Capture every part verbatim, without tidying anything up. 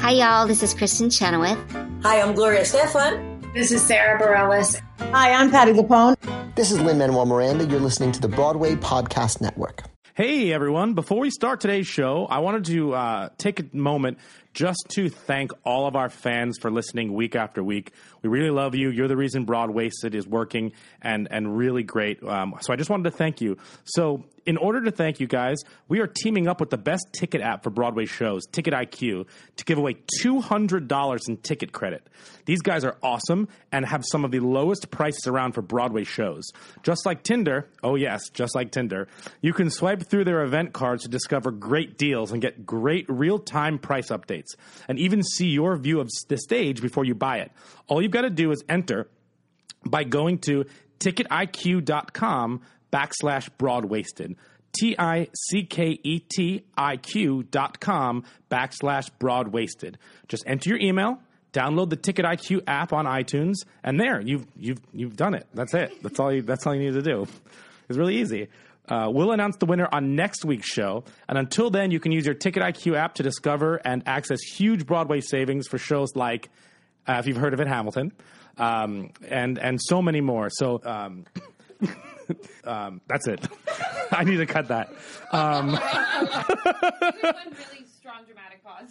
Hi, y'all. This is Kristen Chenoweth. Hi, I'm Gloria Stefan. This is Sarah Bareilles. Hi, I'm Patti LuPone. This is Lin-Manuel Miranda. You're listening to the Broadway Podcast Network. Hey, everyone. Before we start today's show, I wanted to uh, take a moment just to thank all of our fans for listening week after week. We really love you. You're the reason Broadwasted is working and, and really great. Um, so I just wanted to thank you. So in order to thank you guys, we are teaming up with the best ticket app for Broadway shows, Ticket I Q, to give away two hundred dollars in ticket credit. These guys are awesome and have some of the lowest prices around for Broadway shows. Just like Tinder, oh yes, just like Tinder, you can swipe through their event cards to discover great deals and get great real-time price updates, and even see your view of the stage before you buy it. All you've got to do is enter by going to ticketiq.com backslash broadwasted. T-I-C-K-E-T-I-Q dot com backslash broadwasted. Just enter your email, download the Ticket I Q app on iTunes, and there, you've you've you've done it. That's it. That's all you that's all you need to do. It's really easy. Uh, we'll announce the winner on next week's show, and until then, you can use your Ticket I Q app to discover and access huge Broadway savings for shows like, uh, if you've heard of it, Hamilton, um, and and so many more. So um, um, that's it. I need to cut that. Um, One really strong dramatic pause.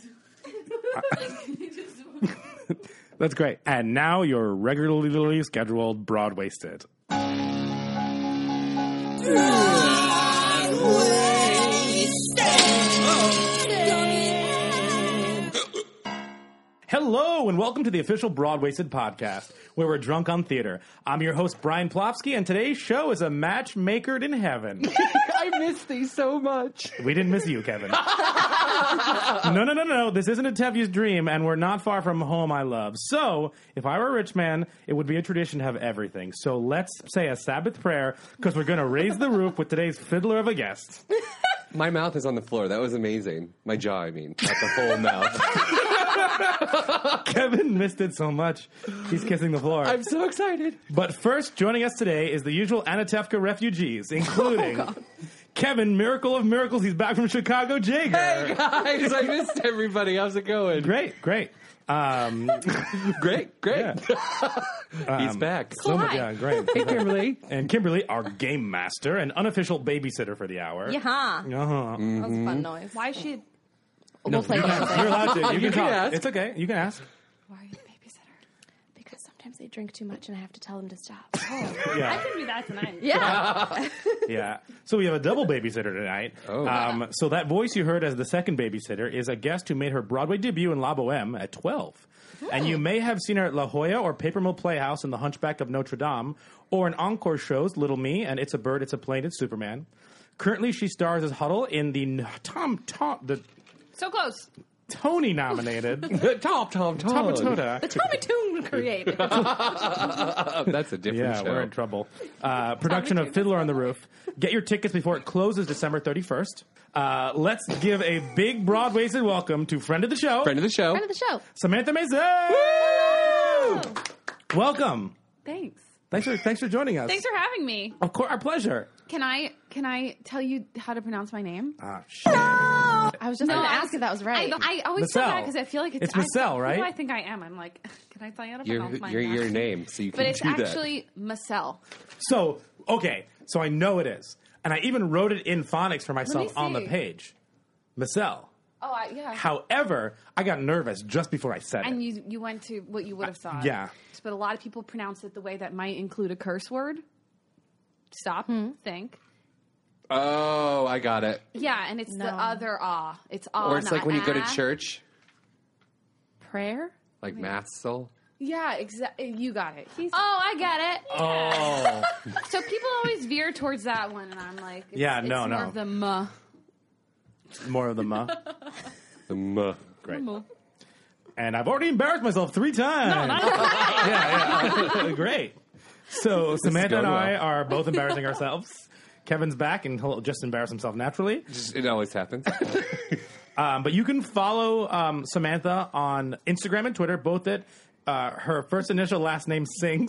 That's great. And now your regularly scheduled Broadwasted. Hello, and welcome to the official Broadwasted podcast, where we're drunk on theater. I'm your host, Brian Plofsky, and today's show is a match makered in heaven. I miss these so much. We didn't miss you, Kevin. No, no, no, no. This isn't a Tevye's dream, and we're not far from home I love. So, if I were a rich man, it would be a tradition to have everything. So let's say a Sabbath prayer, because we're going to raise the roof with today's fiddler of a guest. My mouth is on the floor. That was amazing. My jaw, I mean. Not the whole mouth. Kevin missed it so much. He's kissing the floor. I'm so excited. But first, joining us today is the usual Anatevka refugees, including Oh, Kevin, Miracle of Miracles. He's back from Chicago, Jager. Hey, guys. I missed everybody. How's it going? Great, great. Um, Great, great. Yeah. He's Um, back. so much, yeah, great. Hey, Kimberly. And Kimberly, our game master and unofficial babysitter for the hour. Yeah. Uh-huh. That was a fun noise. Why is she... We'll play you it. can, you're allowed to. You, You can can talk. ask. It's okay. You can ask. Why are you the babysitter? Because sometimes they drink too much and I have to tell them to stop. I Yeah, can do that tonight. Yeah. yeah. So we have a double babysitter tonight. Oh. Um, so that voice you heard as the second babysitter is a guest who made her Broadway debut in La Boheme at twelve. And you may have seen her at La Jolla or Paper Mill Playhouse in The Hunchback of Notre Dame, or in encore shows Little Me and It's a Bird, It's a Plane, It's Superman. Currently, she stars as Huddle in the Tom Tom the So close. Tony nominated Tom, Tom, Tom. Tom Toda. The Tommy Toon created. That's a different Yeah, show. we're in trouble. Uh, production of Fiddler on the Roof. Get your tickets before it closes December thirty-first. Uh, let's give a big Broadwasted welcome to friend of the show, Friend of the show. Friend of the show. Samantha Mason. Welcome. Thanks. Thanks for thanks for joining us. Thanks for having me. Of course, our pleasure. Can I can I tell you how to pronounce my name? Ah, shit. I was just No, going to I ask was- if that was right. I, I always say Michelle. that because I feel like it's... It's Michelle, I, right? Who do I think I am? I'm like, can I tell you how to Your, pronounce my your, name? your name, so you can But it's do that. actually Michelle. So okay, so I know it is, and I even wrote it in phonics for myself on the see. page, Marcel. Oh, I, yeah. However, I got nervous just before I said And it. you you went to what you would have thought. yeah. But a lot of people pronounce it the way that might include a curse word. Stop. Think. Oh, I got it. Yeah, and it's the No. other ah. It's ah. Or it's like not when you go to ah. church, Prayer? like Mass soul. Yeah, exactly. You got it. He's, oh, I get it. Oh, So people always veer towards that one, and I'm like, it's, Yeah, it's no, more no. of the muh. more of the muh. The muh. Great. And I've already embarrassed myself three times. No, not yeah, yeah. Great. So Samantha and going I well. are both embarrassing ourselves. Kevin's back, and he'll just embarrass himself naturally. Just, it always happens. Um, but you can follow um, Samantha on Instagram and Twitter, both at uh, her first initial last name Sings.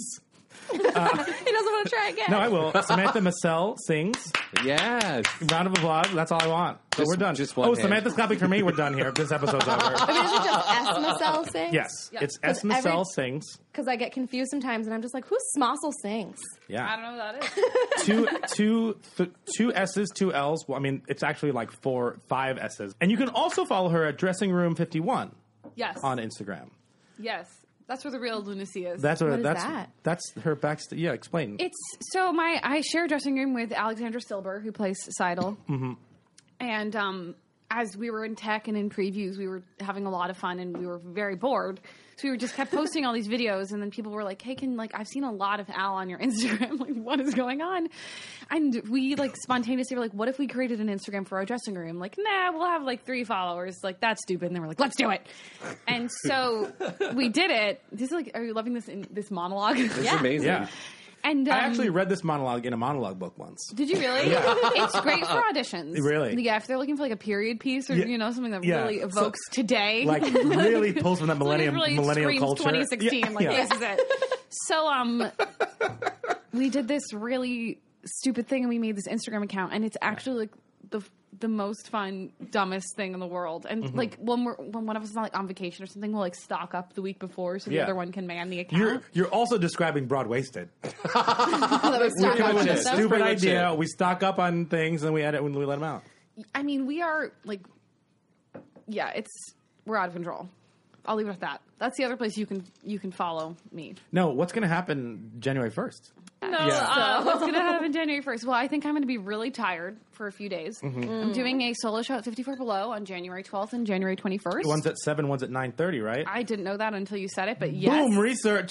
he doesn't want to try again. No, I will. Samantha Massell sings. Yes. Round of applause. That's all I want. So Just- we're done. just one oh, hand. Samantha's clapping for me. We're done here. This episode's over. I mean, is it just S. Massell sings? Yes, it's S. Because every- Massell sings. Because I get confused sometimes, and I'm just like, who's Smossel sings? Yeah. I don't know who that is. two, two, th- two S's, two L's. Well, I mean, it's actually like four, five S's. And you can also follow her at Dressing Room fifty-one Yes. on Instagram. Yes. That's where the real lunacy is. That's what, What is that's that? that's her backstage. Yeah, explain. It's so my I share a dressing room with Alexandra Silber, who plays Seidel. Mm-hmm. And um, as we were in tech and in previews, we were having a lot of fun, and we were very bored. So we were just kept posting all these videos, and then people were like, "Hey, can like I've seen a lot of Al on your Instagram. Like, what is going on?" And we like spontaneously were like, "What if we created an Instagram for our dressing room?" Like, nah, we'll have like three followers. Like, that's stupid. And then we're like, "Let's do it." And so we did it. This is like, are you loving this in, this monologue? This is amazing. yeah. And um, I actually read this monologue in a monologue book once. did you really? It's great for auditions. Really? Yeah, if they're looking for like a period piece or Yeah. you know something that Yeah. really So- evokes today, Like, really pulls from that Something millennium, that really millennial screams culture. twenty sixteen. Yeah. Like Yeah. this is it. So um, we did this really stupid thing, and we made this Instagram account, and it's actually like the the most fun, dumbest thing in the world. And Mm-hmm. like when we're when one of us is like on vacation or something, we'll like stock up the week before so the Yeah. other one can man the account. You're you're also describing Broad-Wasted. That was We come up with a That's stupid pretty much idea. it. We stock up on things and we edit when we let them out. I mean, we are like, yeah, it's we're out of control. I'll leave it at that. That's the other place you can you can follow me. No, what's going to happen January first? No, Yeah. uh, what's going to happen January first? Well, I think I'm going to be really tired for a few days. Mm-hmm. I'm doing a solo show at fifty-four Below on January twelfth and January twenty-first. One's at seven, one's at nine thirty, right? I didn't know that until you said it, but yes. Boom, research.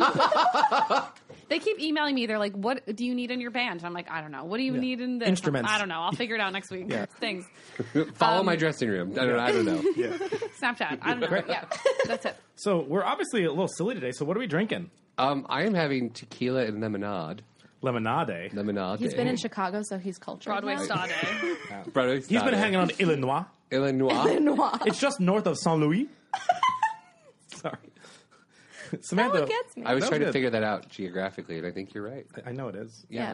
They keep emailing me. They're like, "What do you need in your band?" And I'm like, "I don't know. What do you Yeah. need in this?" Instruments. I don't know. I'll figure it out next week. Yeah. Things. Follow Um, my dressing room. I don't, I don't know. Yeah. Snapchat. I don't know. Yeah, that's it. So we're obviously a little silly today. So what are we drinking? Um, I am having tequila and lemonade. Lemonade. Lemonade. He's been in Chicago, so he's cultured. Broadway now. Star Day. Broadway He's been style. hanging on Illinois. Illinois. It's just north of Saint Louis. Sorry. That Samantha. one gets me. I was That was trying good. to figure that out geographically, and I think you're right. I know it is. yeah.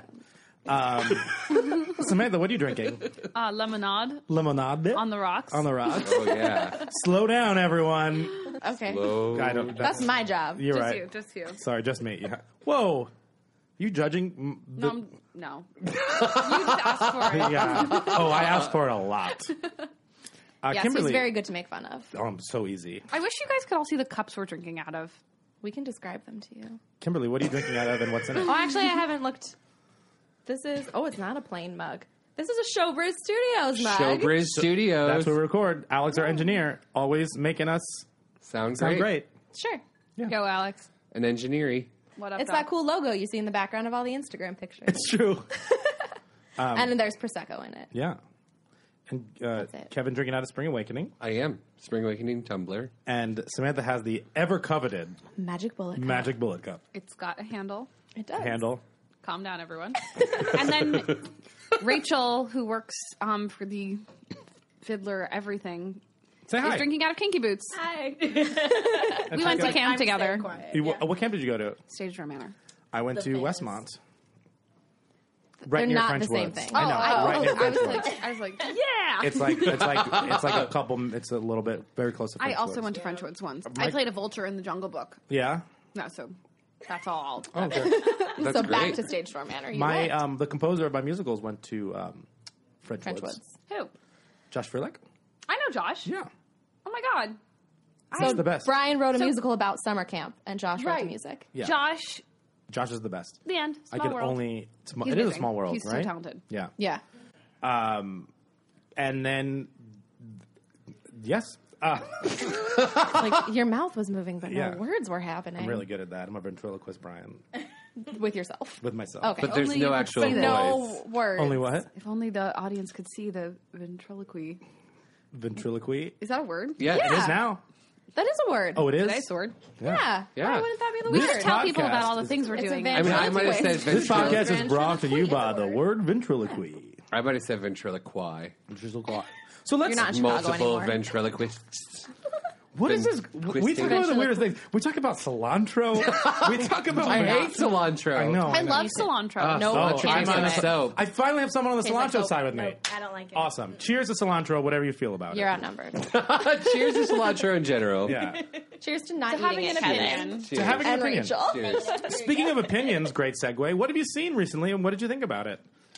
Samantha, what are you drinking? Uh, lemonade Lemonade? on the rocks. On the rocks. Oh, yeah. Slow down, everyone. Okay. Whoa. I don't, That's my job. You're just right. you. Just you. Sorry, just me. Yeah. Whoa. You judging? mm, The, No, I'm, no. You just asked for it. yeah. Oh, I asked for it a lot. Uh, Yes, Kimberly. he's very good to make fun of. Oh, I'm so easy. I wish you guys could all see the cups we're drinking out of. We can describe them to you. Kimberly, what are you drinking out of and what's in it? Oh, actually, I haven't looked. This is. Oh, it's not a plain mug. This is a Showbiz Studios mug. Showbiz Studios. That's where we record. Alex, our engineer, always making us Sound sound great. great. Sure. Go, Alex. An engineering. What up? It's Doc? that cool logo you see in the background of all the Instagram pictures. It's true. and then there's Prosecco in it. Yeah. And uh, it. Kevin drinking out of Spring Awakening. I am. Spring Awakening tumbler. And Samantha has the ever coveted Magic Bullet. Cup. Magic Bullet Cup It's got a handle. It does. handle. Calm down, everyone. And then Rachel, who works um, for the Fiddler Everything, Say is hi. drinking out of Kinky Boots. Hi. We went to camp together. You- wh- What camp did you go to? Stage Door Manor. I went The to famous. Westmont. Right They're near not French the same Woods. thing. I know. Oh, right near I French was Woods. like, I was like, yeah. It's like it's like it's like a couple. It's a little bit very close to. I French also Woods. went to French Woods once. My- I played a vulture in the Jungle Book. Yeah. No, so that's all. Oh, okay. That's so great. back to Stage Door Manor. You my went. um the composer of my musicals went to um, French, French Woods. Woods. Who? Josh Furlick. I know Josh. Yeah. Oh my god. He's the best. Brian wrote a So- musical about summer camp, and Josh wrote Right. the music. Yeah. Josh. Josh is the best. The end. I Small could world. only. Small, He's it is a amazing. small world, He's so right? talented. Yeah. Yeah. Um, and then yes, uh, Like your mouth was moving, but Yeah. no words were happening. I'm really good at that. I'm a ventriloquist, Brian, with yourself. with myself. Okay. But there's Only no you could actual see voice. that. No words. Only what? If only the audience could see the ventriloquy. Ventriloquy. Is that a word? Yeah. Yeah. It is now. That is a word. Oh, it is. Did I say word? yeah. Yeah. Why wouldn't that be the This word? is Tell podcast people about all the is- things we're It's a doing. van- I mean, I might have said This This ventriloquy. podcast is brought to you by the word ventriloquy. I might have said ventriloquy. Ventriloquy. So let's You're not in Chicago Multiple anymore. ventriloquists. What is this? Quiz We talk thing. about the weirdest things. We talk about cilantro. We talk about. I hate cilantro. I know. I know. love cilantro. No, Oh, Cilantro I'm tastes on like the- soap. I finally have someone on the Tastes like cilantro soap. side with me. Nope, I don't like it. Awesome. Cheers to cilantro, whatever you feel about You're it. outnumbered. Cheers to cilantro in general. Yeah. Cheers to not Having eating an it, Kevin. opinion. To having an And opinion. Rachel. Cheers. Speaking of opinions, great segue. What have you seen recently, and what did you think about it?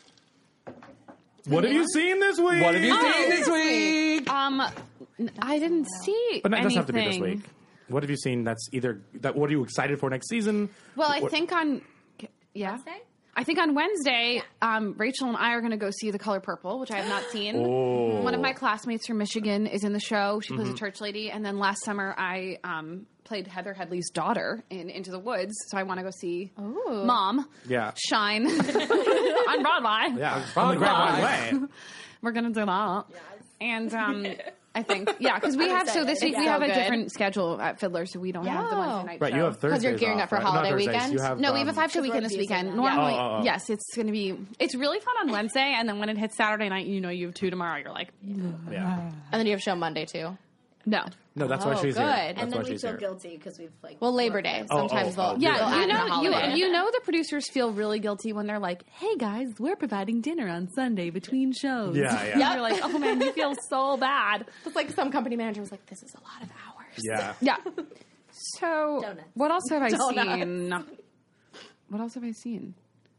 What have you seen this week? What have you Oh, seen this week? Um, n- I didn't see But that doesn't have to be this anything. week. What have you seen that's either that? What are you excited for next season? Well, I What- think on yeah, Wednesday? I think on Wednesday, um, Rachel and I are going to go see The Color Purple, which I have not seen. Oh. One of my classmates from Michigan is in the show. She Mm-hmm. plays a church lady, and then last summer I um, played Heather Headley's daughter in Into the Woods. So I want to go see Mom Yeah. shine on Broadway. Yeah. On the Great Wide Way. We're gonna do that. And um, I think yeah, because we have so this week we So have a good. different schedule at Fiddler, so we don't have the Yeah. Wednesday night Right, show. you have Thursdays you're gearing off, up for right? Not holiday Thursdays, weekend? You have, No, we have a um, five day Because weekend we're this abusing weekend. that. Normally, Yeah. Oh, oh, oh. yes, it's going to be. It's really fun on Wednesday, and then when it hits Saturday night, you know you have two tomorrow. You're like, Yeah. And then you have show Monday too. no. No, that's why Oh, she's good. here. And That's And then why we she's feel here. guilty because we've like. Well, Labor Day. Oh, Sometimes oh, oh. they'll Yeah, they'll you add in a know, you, holiday. you know, the producers feel really guilty when they're like, "Hey guys, we're providing dinner on Sunday between shows." Yeah, yeah. And you're like, "Oh man, you feel so bad." It's like some company manager was like, "This is a lot of hours." Yeah. Yeah. So, Donuts. what else have I Donuts. seen? What else have I seen?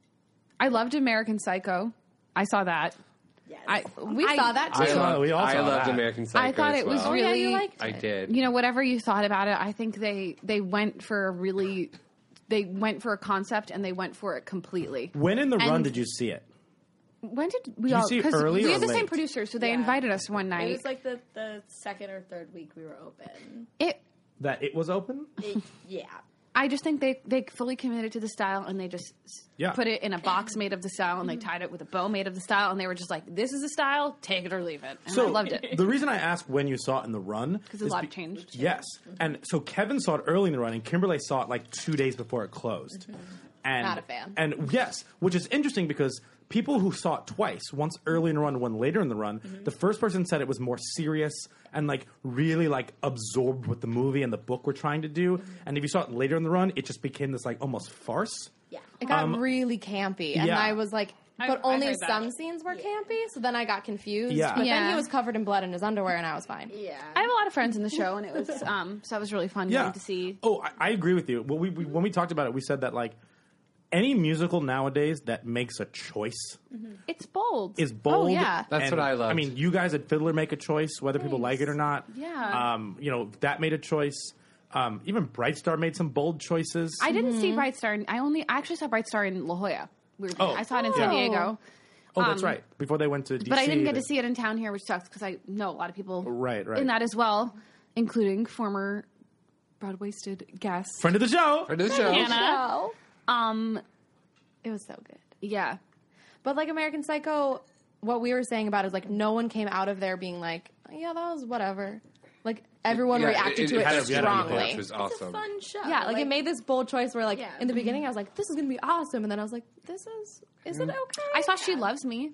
I loved American Psycho. I saw that. Yes. I We I- saw that too. I, saw- loved, we all I saw loved that. American Psycho I thought as it was well. Oh, yeah, really. you liked I it. did. You know, whatever you thought about it, I think they they went for a really. They went for a concept and they went for it completely. When in the run And- did you see it? When did we Did you all? see it 'cause early we or had the same late? producer, so they Yeah. invited us one night. It was like the, the second or third week we were open. it That it was open? It, yeah. I just think they, they fully committed to the style and they just s- Yeah. put it in a box made of the style and they tied it with a bow made of the style and they were just like, this is the style, take it or leave it. And So I loved it. The reason I asked when you saw it in the run Because a is lot be- changed. Yes, and so Kevin saw it early in the run, and Kimberly saw it like two days before it closed. And, Not a fan. And yes, which is interesting because people who saw it twice, once early in the run, one later in the run, the first person said it was more serious and like really like absorbed what the movie and the book were trying to do. And if you saw it later in the run, it just became this like almost farce. Yeah. It got Um, really campy, and yeah. I was like, I- but I only heard that. some scenes were campy. So then I got confused. Yeah. But then Yeah. he was covered in blood in his underwear, and I was fine. Yeah. I have a lot of friends in the show and it was, um, so that was really fun Yeah. going to see. Oh, I, I agree with you. Well, we, we when we talked about it, we said that like any musical nowadays that makes a choice It's bold. is bold. Oh, yeah. That's and, what I loved. I mean, you guys at Fiddler make a choice, whether people like it or not. Yeah. Um, you know, that made a choice. Um, even Bright Star made some bold choices. I didn't see Bright Star. I only I actually saw Bright Star in La Jolla. We were, Oh. I saw it in Yeah. San Diego. oh, that's um, right. Before they went to D C. But I didn't get they- to see it in town here, which sucks because I know a lot of people Right, right. in that as well, including former Broadwasted guest Friend of the show. Friend of the show. Hannah. Um, It was so good. yeah, But like American Psycho, what we were saying about it is like no one came out of there being like, yeah, that was whatever. Like everyone Yeah, reacted to it, had a- it had a strongly. report, Which was It's a awesome. fun show. Yeah, like, it made this bold choice where like Yeah. in the beginning I was like, this is gonna be awesome, and then I was like, this is is it okay? I saw She Loves Me.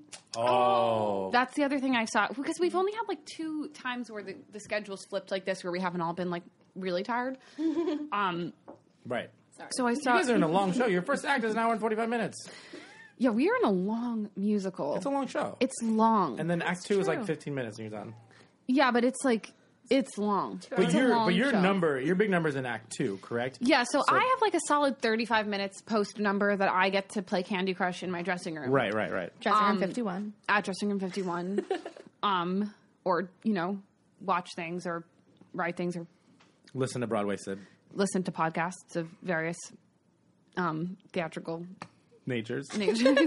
Oh. That's the other thing I saw because we've only had like two times where the, the schedule's flipped like this, where we haven't all been like really tired. um, Right. so I You saw. guys are in a long show. Your first act is an hour and forty-five minutes. Yeah, we are in a long musical. It's a long show. It's long. and then act two is like true. fifteen minutes and you're done. yeah, but it's like it's long. But It's a your long but your show. number, your big number is in act two, correct? Yeah, so, I have like a solid thirty-five minutes post number that I get to play Candy Crush in my dressing room. Right, right, right. Dressing room Um, fifty-one. At dressing room fifty-one. um, or, you know, watch things or write things or Listen to Broadway Sid. listen to podcasts of various um, theatrical Natures. natures.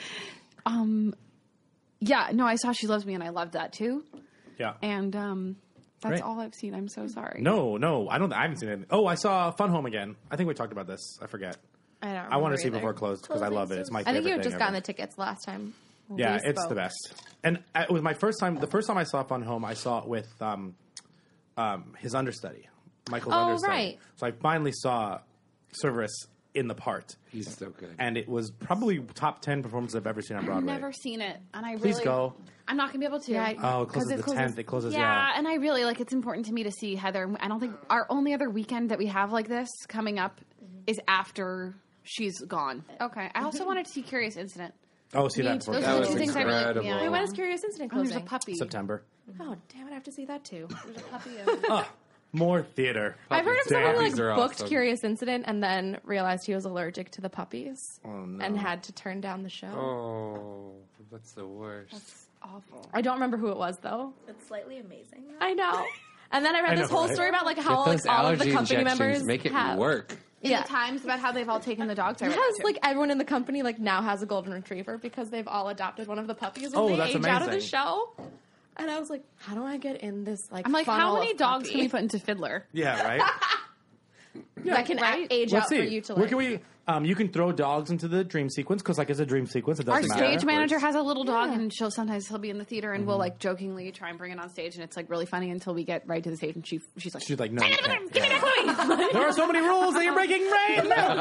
um, yeah, no, I saw She Loves Me and I loved that too. Yeah. And um, that's Great. all I've seen. I'm so sorry. No, no, I don't. I haven't seen it. Oh, I saw Fun Home again. I think we talked about this. I forget. I don't. I want to see either. before it closed because I love it. It's my I favorite think you had thing just gotten ever. the tickets last time. Yeah, we it's the spoke. best. And uh, it was my first time. The first time I saw Fun Home, I saw it with um, um, his understudy, Michael's Oh, understudy. right. So I finally saw Cerberus in the part. He's so good. And it was probably top ten performances I've ever seen on Broadway. I've never seen it, and I Please really, go. I'm not gonna be able to. Yeah, I- Oh, it 'Cause closes the tenth. It closes, yeah, yeah. and I really like. It's important to me to see Heather. I don't think our only other weekend that we have like this coming up is after she's gone. Okay. I also wanted to see Curious Incident. Oh, see that Me before too. That Those are was the two things I really. incredible. Yeah. Wait, when is Curious Incident And there's closing? a puppy. September. Oh, damn it, I have to see that too. There's a puppy. More theater. I've heard of Damn, someone who like these are booked awesome. Curious Incident and then realized he was allergic to the puppies Oh, no. and had to turn down the show. Oh, that's the worst. Awful. I don't remember who it was though. It's slightly amazing. I know. And then I read I this know, whole right? story about like how Get like those all of allergy the company injections. members Make it have. work. Yeah. The times about how they've all taken the dogs. I read Yes, that too. like everyone in the company like now has a golden retriever because they've all adopted one of the puppies when Oh, they that's age out of the amazing. show. And I was like, how do I get in this like? I'm like, funnel how many of dogs puppy can we put into Fiddler? Yeah, right? that can Right? age Let's out see. for you to Where like? can we... Um, you can throw dogs into the dream sequence because, like, it's a dream sequence. It Our doesn't matter. stage manager has a little dog, Yeah. and she'll sometimes he'll be in the theater, and we'll like jokingly try and bring it on stage, and it's like really funny until we get right to the stage, and she she's like, She's like, no, you can't. "Give me that Chloe!" There are so many rules that you're breaking right now.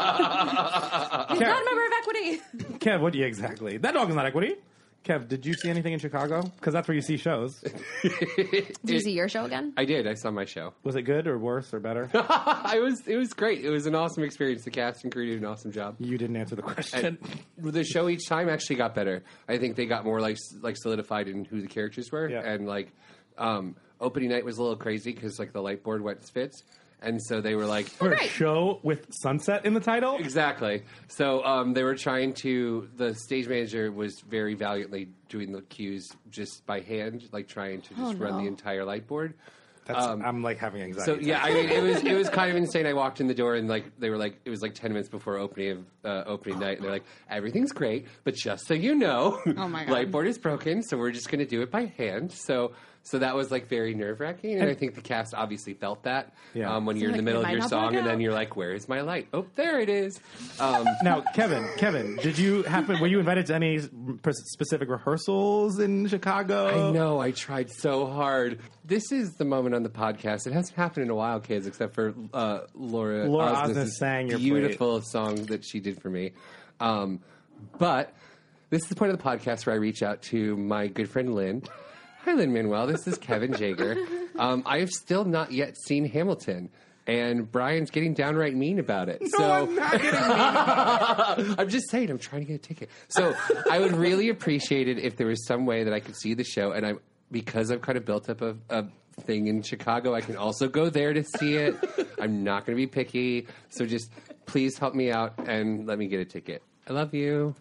He's not a member of Equity. Kev, what do you exactly? That dog is not equity. Kev, did you see anything in Chicago? Because that's where you see shows. Did you see your show again? I did. I saw my show. Was it good or worse or better? I was. It was great. It was an awesome experience. The cast and crew did an awesome job. You didn't answer the question. The show each time actually got better. I think they got more like like solidified in who the characters were, Yeah. and like um, opening night was a little crazy because like the light board went spits, and so they were like, For a show with sunset in the title? exactly. So um, they were trying to. The stage manager was very valiantly doing the cues just by hand, like trying to just Oh, run no. the entire light board. That's, I'm like having So anxiety. yeah, I mean, it was it was kind of insane. I walked in the door and like they were like it was like ten minutes before opening of uh, opening night, and they're like, everything's great, but just so you know, Oh my God. lightboard is broken, so we're just going to do it by hand. So so that was like very nerve wracking, and I think the cast obviously felt that Yeah. um, when So, you're in the like, middle it of might your not song, work and then out. you're like, where is my light? Oh, there it is. Um, Now, Kevin, Kevin, did you happen? Were you invited to any p- specific rehearsals in Chicago? I know. I tried so hard. This is the moment on the podcast. It hasn't happened in a while, kids, except for uh, Laura. Laura Osnes' Osnes sang your beautiful song that she did for me. Um, but this is the point of the podcast where I reach out to my good friend Lynn. Hi, Lynn Manuel. This is Kevin Jager. Um, I have still not yet seen Hamilton. And Brian's getting downright mean about it. so I'm not getting mean. I'm just saying, I'm trying to get a ticket. So I would really appreciate it if there was some way that I could see the show. And I'm because I've kind of built up a, a thing in Chicago, I can also go there to see it. I'm not going to be picky. So just please help me out and let me get a ticket. I love you.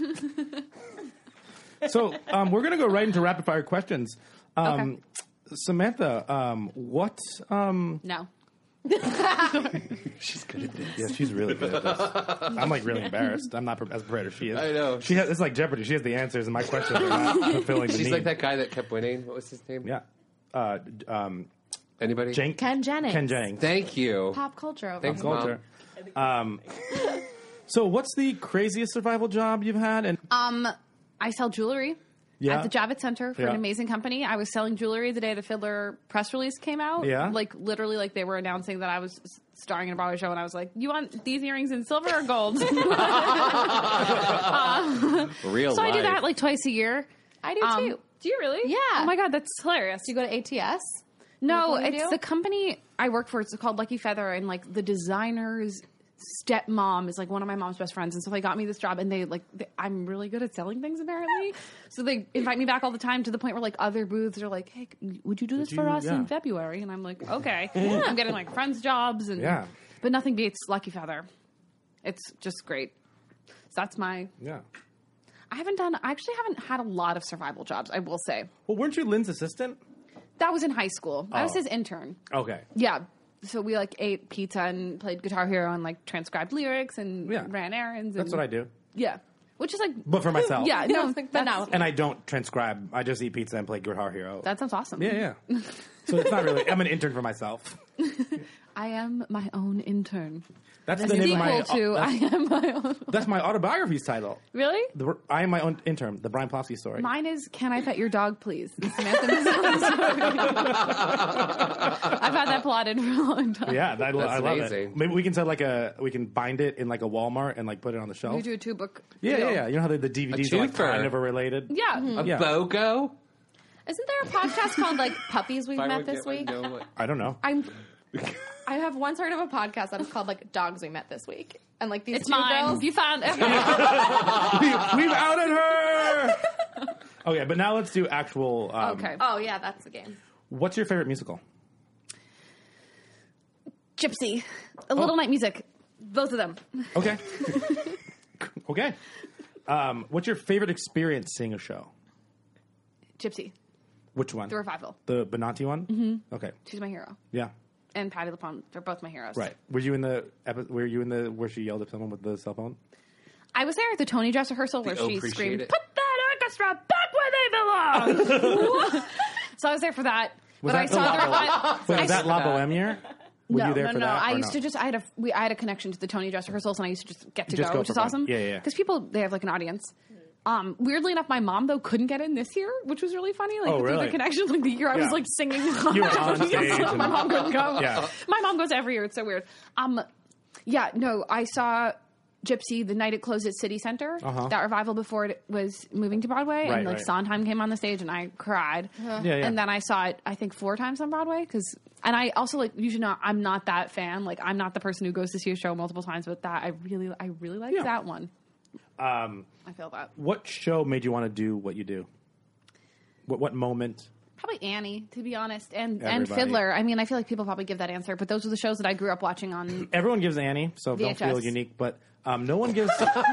So um, we're going to go right into rapid fire questions. Um, Samantha, um, what? Um, No. She's good at this. yeah, she's really good at this. I'm like really embarrassed. I'm not pre- as prepared as she is. I know. She has. It's like Jeopardy. She has the answers, and my questions are not fulfilling the She's need. like that guy that kept winning. What was his name? Yeah. Uh, d- um, Anybody? Jen- Ken Jennings. Ken Jennings. Thank you. Pop culture. Over Thanks, here. Culture. Um, so, what's the craziest survival job you've had? And Um, I sell jewelry Yeah. at the Javits Center for Yeah. an amazing company. I was selling jewelry the day the Fiddler press release came out. Yeah. Like, literally, like, they were announcing that I was s- starring in a Broadway show, and I was like, you want these earrings in silver or gold? Real So I do life. that, like, twice a year. I do Um, too. Do you really? Yeah. Oh, my God, that's hilarious. Do you go to A T S? No, Is that what you it's do? the company I work for. It's called Lucky Feather, and like the designer's stepmom is like one of my mom's best friends, and so they got me this job. And they like, they, I'm really good at selling things apparently. So they invite me back all the time to the point where like other booths are like, "Hey, would you do this Would for you- us yeah. in February?" And I'm like, "Okay." I'm getting like friends jobs, and Yeah. but nothing beats Lucky Feather. It's just great. So that's my. yeah. I haven't done. I actually haven't had a lot of survival jobs. I will say Well, weren't you Lynn's assistant? that was in high school. I was Oh. his intern. Okay. Yeah. So we like ate pizza and played Guitar Hero and like transcribed lyrics and Yeah. ran errands. That's and, what I do. Yeah. Which is like. But for myself. Yeah. No. But But no. no. And I don't transcribe. I just eat pizza and play Guitar Hero. That sounds awesome. yeah, yeah. So it's not really. I'm an intern for myself. I am my own intern. That's The the name of my. sequel to I that's, am my own. that's my autobiography's title. Really? The, I am my own intern. The Brian Plofsky story. Mine is Can I Pet Your Dog, Please? And Samantha Mazzone story. I've had that plotted for a long time. yeah, that, I love amazing. it. Maybe we can set like a. We can bind it in like a Walmart and like put it on the shelf. You do a two book. yeah, deal. yeah, yeah. You know how the, the D V Ds are like twofer. kind of related. Yeah. A Yeah. BOGO? Isn't there a podcast called like Puppies We've If I Met would this get one, week? no one- I don't know. I'm. I have once heard of a podcast that is called like Dogs We Met This Week, and like these It's two mine. girls. You found it. we, we've outed her. Okay, but now let's do actual. Um, Okay. Oh yeah, that's the game. What's your favorite musical? Gypsy. A Little Night Music. Both of them. Okay. okay. Um, what's your favorite experience seeing a show? Gypsy. Which one? The Revival. The Benanti one? Mm-hmm. Okay. She's my hero. Yeah. And Patty LaPone. They're both my heroes. Right. Were you in the epi- were you in the where she yelled at someone with the cell phone? I was there at the Tony dress rehearsal where Oh, she appreciate screamed, it. "Put that orchestra back where they belong!" So I was there for that. Was but I that saw the- the revival. Wait, I was that s- La Bohemier? Were no, you there no, for no. that? I or used no? to just I had a we I had a connection to the Tony dress rehearsals, and I used to just get to Just go, go which for is fun. awesome. Yeah, yeah, yeah. Because people they have like an audience. Um, weirdly enough, my mom though couldn't get in this year, which was really funny. Like Oh, through really? the connection, like the year I Yeah. was like singing. You were on stage and- my mom couldn't go. Yeah. My mom goes every year. It's so weird. Um, yeah, no, I saw Gypsy the night it closed at City Center. Uh-huh. That revival before it was moving to Broadway, Right, and like right. Sondheim came on the stage, and I cried. Yeah, yeah. And then I saw it, I think, four times on Broadway because, and I also like you should know I'm not that fan. Like I'm not the person who goes to see a show multiple times, but that I really, I really like Yeah. that one. Um, I feel that what show made you want to do what you do? What what moment? probably Annie, to be honest, and Everybody. and Fiddler. I mean, I feel like people probably give that answer, but those are the shows that I grew up watching on. Everyone gives Annie, so V don't H feel S. unique. But um, no one gives. but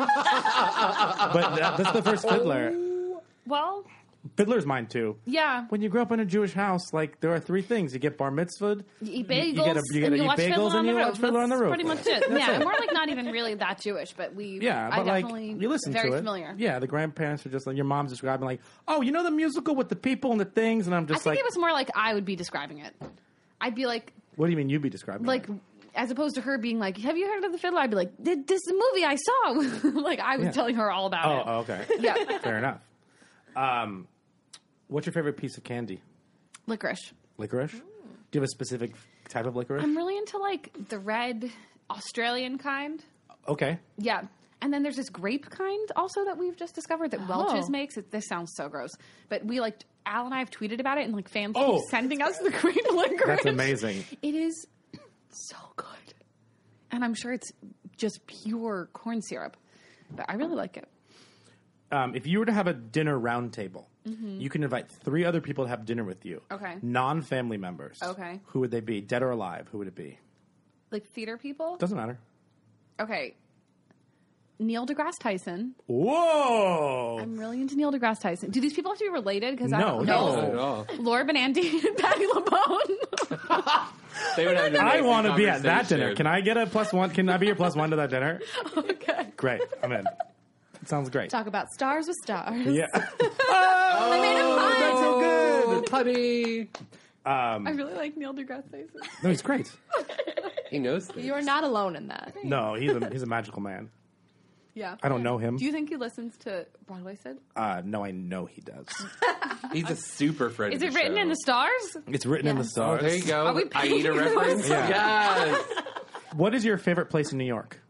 that, that's the first Fiddler. Well, Fiddler's mine too. yeah. When you grow up in a Jewish house, like there are three things: you get bar mitzvahed, You eat bagels, you get a- you get and a you eat watch bagels Fiddler and on you the watch Roof. Fiddler on the That's Roof. pretty much it. That's yeah, it. and we're like not even really that Jewish, but we. Yeah, I but like definitely you listen very to it. familiar. Yeah, the grandparents are just like your mom's describing like, oh, you know the musical with the people and the things, and I'm I just think like, it was more like I would be describing it. I'd be like, what do you mean you'd be describing? like, it? as opposed to her being like, "Have you heard of the Fiddler?" I'd be like, "Did this movie I saw?" Like I was Yeah. telling her all about oh, it. oh, okay, Yeah, fair enough. Um, what's your favorite piece of candy? licorice. Licorice? Do you have a specific type of licorice? I'm really into like the red Australian kind. okay. Yeah. And then there's this grape kind also that we've just discovered that Welch's makes. It, this sounds so gross. But we like, Al and I have tweeted about it and like fans Oh. keep sending us the grape licorice. That's amazing. It is so good. And I'm sure it's just pure corn syrup. But I really like it. Um, if you were to have a dinner round table, you can invite three other people to have dinner with you. Okay. Non-family members. Okay. Who would they be? Dead or alive? Who would it be? Like theater people? Doesn't matter. Okay. Neil deGrasse Tyson. Whoa! I'm really into Neil deGrasse Tyson. Do these people have to be related? Because I No, don't no. know. Not at all. Laura Benanti and Patty LaPone. They would have an I amazing want to be at that conversation. dinner. Can I get a plus one? Can I be your plus one to that dinner? Okay. Great. I'm in. It sounds great. Talk about stars with stars. Yeah. Oh, I made him fun. That's so good. Putty. I really like Neil deGrasse Tyson. No, he's great. He knows things. You are not alone in that. No, he's a he's a magical man. Yeah. I don't know him. Do you think he listens to Broadway Sid? Uh, no, I know he does. He's a super friend. Is of it the written show. in the stars? It's written in the Oh, stars. there you go. Are we Aida reference. Yeah. Yes. What is your favorite place in New York?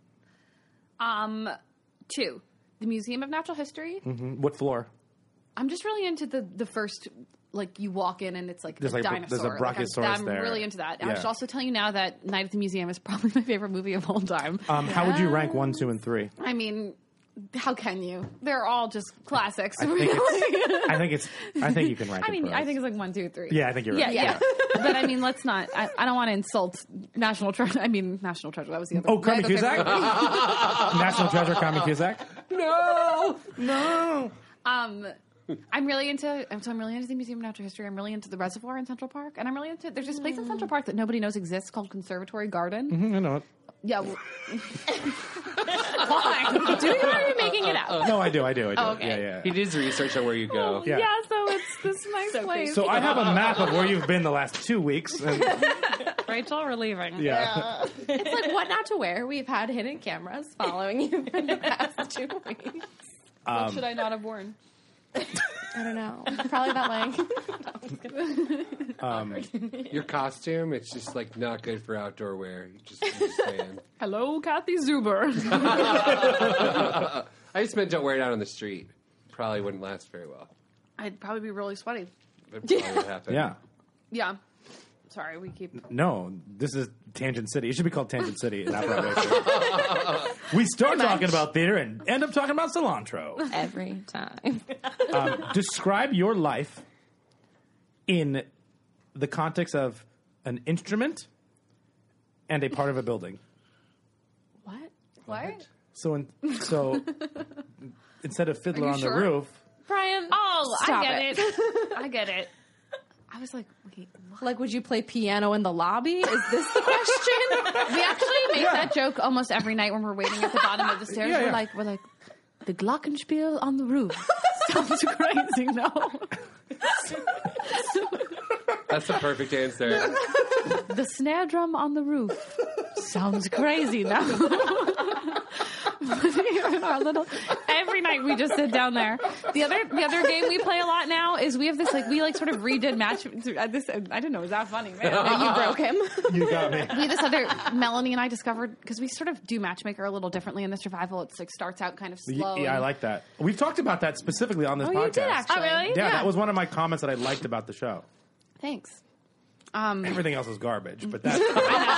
Um, two. The Museum of Natural History. Mm, What floor? I'm just really into the the first. Like you walk in and it's like There's a like a- dinosaur. there's a Like, I'm- Brachiosaurus I'm there. really into that. I Yeah. should also tell you now that Night at the Museum is probably my favorite movie of all time. Um, How would you rank one, two, and three? I mean, how can you? They're all just classics. I think it's. I think it's. I think you can rank. I it mean, for I us. think it's like one, two, three. Yeah, I think you're Yeah, right. yeah. but I mean, let's not. I, I don't want to insult National Treasure. I mean, National Treasure. That was the other. Oh, Carmen the other Cusack? favorite. National Treasure, Carmen Cusack. No. No. Um, I'm really into. So I'm really into the Museum of Natural History. I'm really into the reservoir in Central Park, and I'm really into. There's this place in Central Park that nobody knows exists called Conservatory Garden. Mm, I know it. Yeah. Well, Why? Do you know you're making it out? No, I do, I do, I do. Oh, okay. Yeah, yeah. He did his research on where you go. Yeah. Yeah, so it's this nice place. So I have a map of where you've been the last two weeks. And, Rachel, we're leaving. yeah. It's like what not to wear. We've had hidden cameras following you for the past two weeks. What should I not have worn? I don't know. Probably that leg. Your costume, it's just like not good for outdoor wear. You just, you just saying. Hello, Kathy Zuber. I just meant don't wear it out on the street. Probably wouldn't last very well. I'd probably be really sweaty. That probably would happen. Yeah. Yeah. Sorry, we keep... No, this is Tangent City. It should be called Tangent City. Not Broadway. We start talking about theater and end up talking about cilantro. Every time. Um, describe your life in the context of an instrument and a part of a building. What? What? So, in, so instead of Fiddler you on sure? the Roof, Brian. Oh, Stop I get it. it. I get it. I was like, wait, what? Like, would you play piano in the lobby? Is this the question? We actually make that joke almost every night when we're waiting at the bottom of the stairs. Yeah, we're yeah. like, we're like, the glockenspiel on the roof. Sounds crazy, no? That's the perfect answer. The snare drum on the roof. Sounds crazy now. Our little, every night we just sit down there. The other the other game we play a lot now is we have this like we like sort of redid match. This I didn't know it was that funny. Man. You broke him. you got me. We this other Melanie and I discovered because we sort of do Matchmaker a little differently in the survival. It's like starts out kind of slow. Yeah, I and- like that. We've talked about that specifically on this Oh, podcast. you did actually. Oh, really? Yeah, that was one of my comments that I liked about the show. Thanks. Um, Everything else is garbage, but that's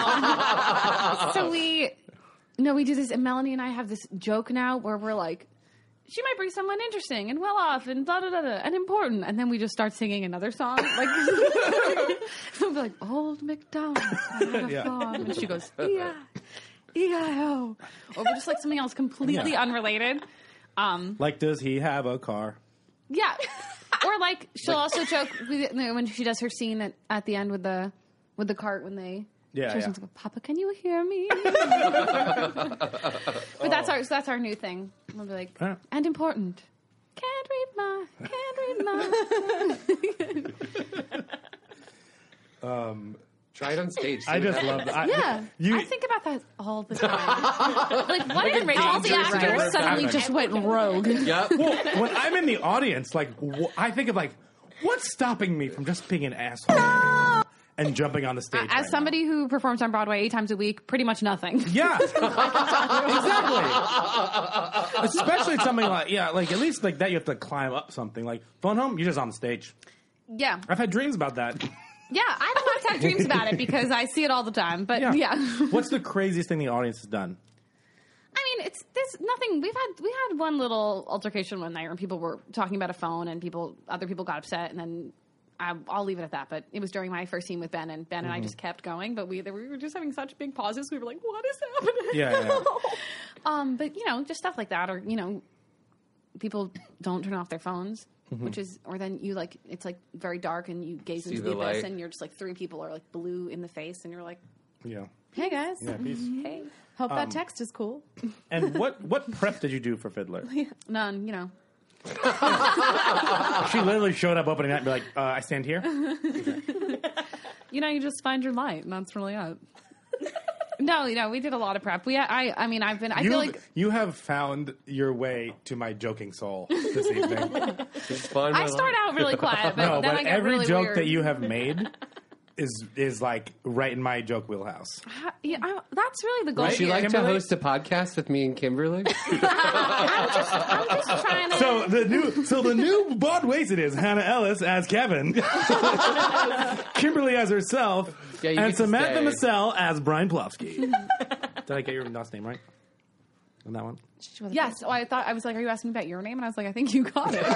so we no we do this and Melanie and I have this joke now where we're like she might bring someone interesting and well off and blah blah blah, blah and important and then we just start singing another song like we'll be like Old MacDonald had a Yeah. farm and she goes E I E I O or we're just like something else completely Yeah. unrelated um like, does he have a car? yeah or like she'll also joke with, when she does her scene at, at the end with the with the cart when they Yeah, She yeah. was like, Papa, can you hear me? But that's our so that's our new thing. We'll be like, Huh. and important. Can't read my, can't read my. Try it on stage. I just love that. I, Yeah. You, I think about that all the time. Like, what if a all the dangerous actors network suddenly happened. just went rogue? Yep. well, when I'm in the audience, like, wh- I think of, like, what's stopping me from just being an asshole and jumping on the stage? As right somebody who performs on Broadway eight times a week, pretty much nothing. now? Yeah. Exactly. Especially something like, yeah, like, at least like that you have to climb up something. Like, Phone Home, you're just on the stage. Yeah. I've had dreams about that. Yeah, I don't have to have dreams about it because I see it all the time. But yeah. What's the craziest thing the audience has done? I mean, it's there's nothing. We've had we had one little altercation one night where people were talking about a phone and people other people got upset, and then I, I'll leave it at that. But it was during my first scene with Ben, and Ben and I just kept going. But we we were just having such big pauses. We were like, "What is happening?" Yeah, yeah. um, but you know, just stuff like that, or you know, people don't turn off their phones. Which is, or then you like, it's like very dark and you gaze See into the the abyss light. and you're just like three people are like blue in the face and you're like, Yeah. Hey guys. Yeah, peace. hey, Hope that text is cool. And what, what prep did you do for Fiddler? none, you know. She literally showed up opening night and be like, uh, I stand here? You know, you just find your light, and that's really it. No, you know, we did a lot of prep. We, I, I mean, I've been. I you, feel like you have found your way to my joking soul this evening. It's fun. I start out really quiet, but No, then I but get every really joke weird. that you have made is is like right in my joke wheelhouse. Ha- yeah, I, that's really the goal. Would you here. like to Kimberly? host a podcast with me and Kimberly? I'm just, I'm just trying to. So the new, so the new Broad Wasted is Hannah Ellis as Kevin, Kimberly as herself, Yeah, you and get to Samantha stay. Massell as Brian Plofsky. Did I get your last name right on that one? yes. Oh, I thought I was like, "Are you asking about your name?" And I was like, "I think you got it." I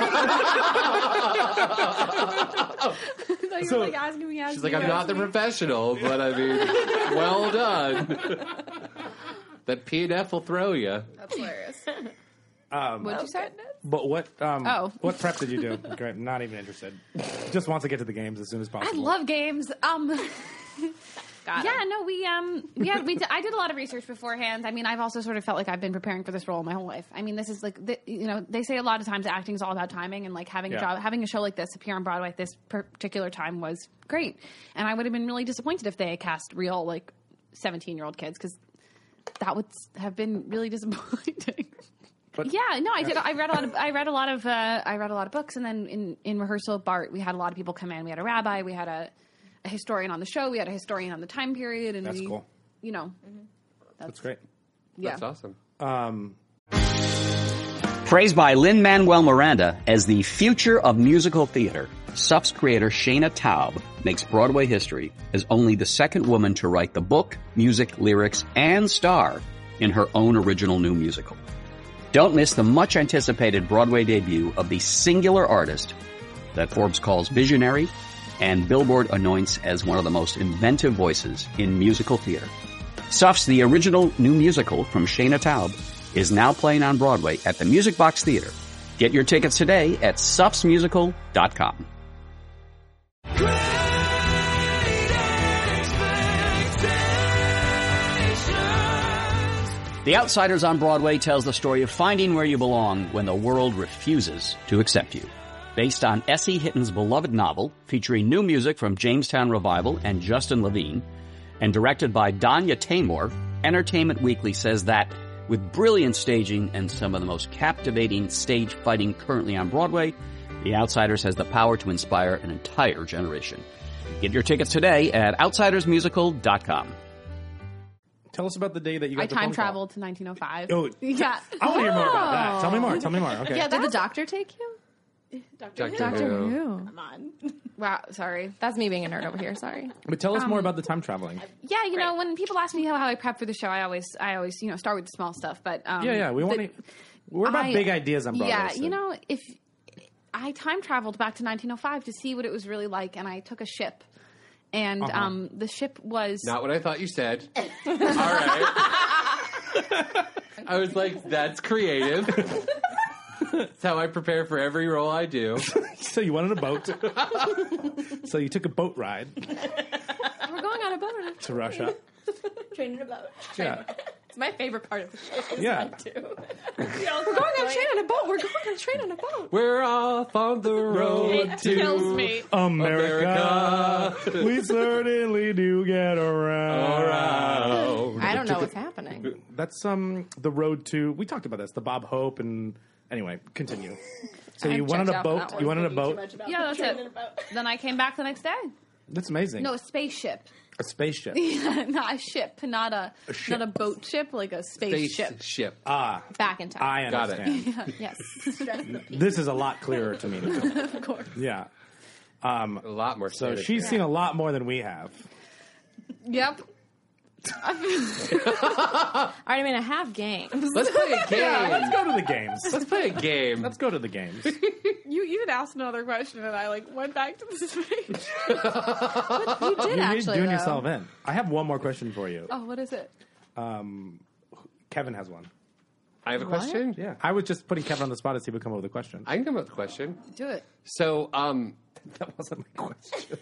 thought you So- were like asking me. Asking She's like, me, I'm not the asking me. professional, but I mean, well done. That P and F will throw you. That's hilarious. Um, What'd you say? But what um, Oh. what prep did you do? Great, not even interested. Just wants to get to the games as soon as I possible. love games. Um, Got Yeah, it. no, we um, we had we. Did, I did a lot of research beforehand. I mean, I've also sort of felt like I've been preparing for this role my whole life. I mean, this is like, the, you know, they say a lot of times acting is all about timing, and like having Yeah. a job, having a show like this appear on Broadway at this particular time was great. And I would have been really disappointed if they had cast real like seventeen year old kids, because that would have been really disappointing. But- yeah, no, I did. I read a lot of. I read a lot of. Uh, I read a lot of books, and then in in rehearsal, Bart, we had a lot of people come in. We had a rabbi. We had a. a historian on the show. We had a historian on the time period, and That's we, cool. you know, That's great. yeah. That's awesome. Um, Praised by Lin-Manuel Miranda as the future of musical theater, S U F's creator Shayna Taub makes Broadway history as only the second woman to write the book, music, lyrics, and star in her own original new musical. Don't miss the much-anticipated Broadway debut of the singular artist that Forbes calls visionary and Billboard anoints as one of the most inventive voices in musical theater. S U F's The Original New Musical from Shayna Taub is now playing on Broadway at the Music Box Theater. Get your tickets today at S U Fs musical dot com. The Outsiders on Broadway tells the story of finding where you belong when the world refuses to accept you. Based on Essie Hitton's beloved novel, featuring new music from Jamestown Revival and Justin Levine, and directed by Danya Taymor, Entertainment Weekly says that, with brilliant staging and some of the most captivating stage fighting currently on Broadway, The Outsiders has the power to inspire an entire generation. Get your tickets today at outsiders musical dot com. tell us about the day that you got I the time phone call. traveled to nineteen oh five. Oh, yeah. I want to hear more about that. Tell me more. Tell me more. Okay. Yeah, did the doctor take you? Doctor Doctor Who. Who? Come on. Wow. Sorry. That's me being a nerd over here. Sorry. But tell us Um, more about the time traveling. Yeah, you know, when people ask me how, how I prep for the show, I always, I always, you know, start with the small stuff. But um, Yeah, yeah. We want the- to. We're about I- big ideas on Broadway. Yeah, so- you know, if I time traveled back to nineteen oh five to see what it was really like, and I took a ship, and Uh-huh. um, the ship was Not what I thought you said. All right. I was like, that's creative. That's how I prepare for every role I do. So you wanted a boat. So you took a boat ride We're going on a boat. to Russia. Training about. Yeah. It's my favorite part of the show. Yeah. Too. We're going on a train on a boat. We're going on a train on a boat. We're off on the road It to kills me. America, we certainly do get around. Around. I don't know what's happening. That's um the road to. We talked about this. The Bob Hope and anyway, continue. So you I'm wanted checked a out on that boat. one. You wanted a Too boat. much about Yeah, that's training it. about. Then I came back the next day. That's amazing. No, a spaceship. A spaceship. Not a ship, not a, ship. not a boat ship, like a spaceship. Spaceship. Ah, Back in time. I Got it. understand. yes. This is a lot clearer to me now. Of course. Yeah. A lot more. So Spanish. she's seen a lot more than we have. Yep. All right, I'm in a half game. Let's play a game. Let's go to the games. Let's play a game. Let's go to the games. You even asked another question, and I like went back to the space. You did You're actually. doing though. yourself in. I have one more question for you. Oh, what is it? Kevin has one. I have a question. Yeah. I was just putting Kevin on the spot to see if he would come up with a question. I can come up with a question. Do it. So, um, That wasn't my question.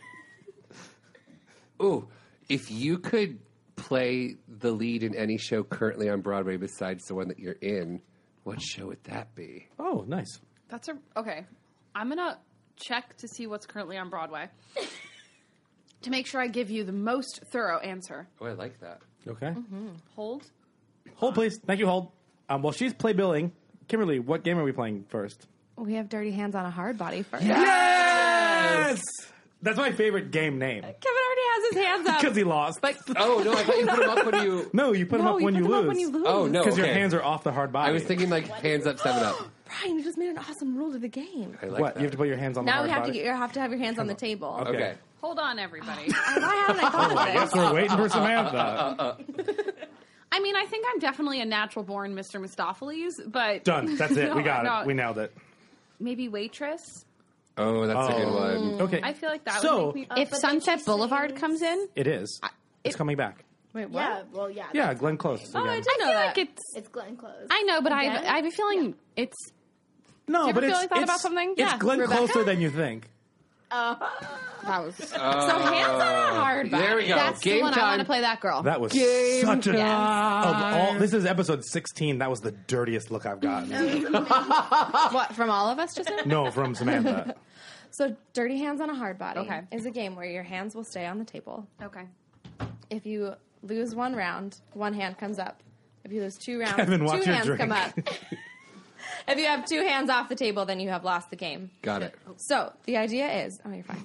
ooh, if you could play the lead in any show currently on Broadway besides the one that you're in, what show would that be? Oh, nice. That's a okay. I'm gonna check to see what's currently on Broadway to make sure I give you the most thorough answer. Oh, I like that. Okay. Hold. Hold, please. Thank you, hold. Um, well, she's playbilling. Kimberly, what game are we playing first? We have Dirty Hands on a Hard Body first. Yes! That's my favorite game name. Kevin already has his hands up. Because he lost. But Oh no, I thought you put them up when you. no, you put them no, up you when put you them lose. up when you lose. Oh no, Because okay. your hands are off the hard body. I was thinking like hands up, seven up. Brian, you just made an awesome rule to the game. I like What? that. You have to put your hands on the Now hard we have body? to get, you have to have your hands on the table. Okay. Okay. Hold on, everybody. Why haven't I thought of I this? guess we're waiting for Samantha. I mean, I think I'm definitely a natural born Mister Mistopheles, but Done. That's it. we No, got no. it. We nailed it. maybe Waitress. Oh, that's a good Oh. one. Okay. I feel like that So- would make me. Uh, If but then Sunset she Boulevard sings- comes in, It is. It's it- coming back. Wait, what? Yeah, well, yeah. Yeah, that's- Glenn Close. Oh, I again. did I know feel that. like it's. It's Glenn Close. I know, but I have, Again? I have a feeling it's. No, Do you but ever feel it's like that it's, about something? it's Yeah. Glenn Rebecca? Closer than you think. That was. So hands on a hard body. There we go. That's Game the one time. I want to play. That girl. That was Game such a. time. Of all, this is episode sixteen. That was the dirtiest look I've gotten. What, from all of us just now? No, from Samantha. So Dirty Hands on a Hard Body Okay. is a game where your hands will stay on the table. Okay. If you lose one round, one hand comes up. If you lose two rounds, Kevin, watch two your hands drink. come up. If you have two hands off the table, then you have lost the game. Got it. So the idea is, oh, you're fine.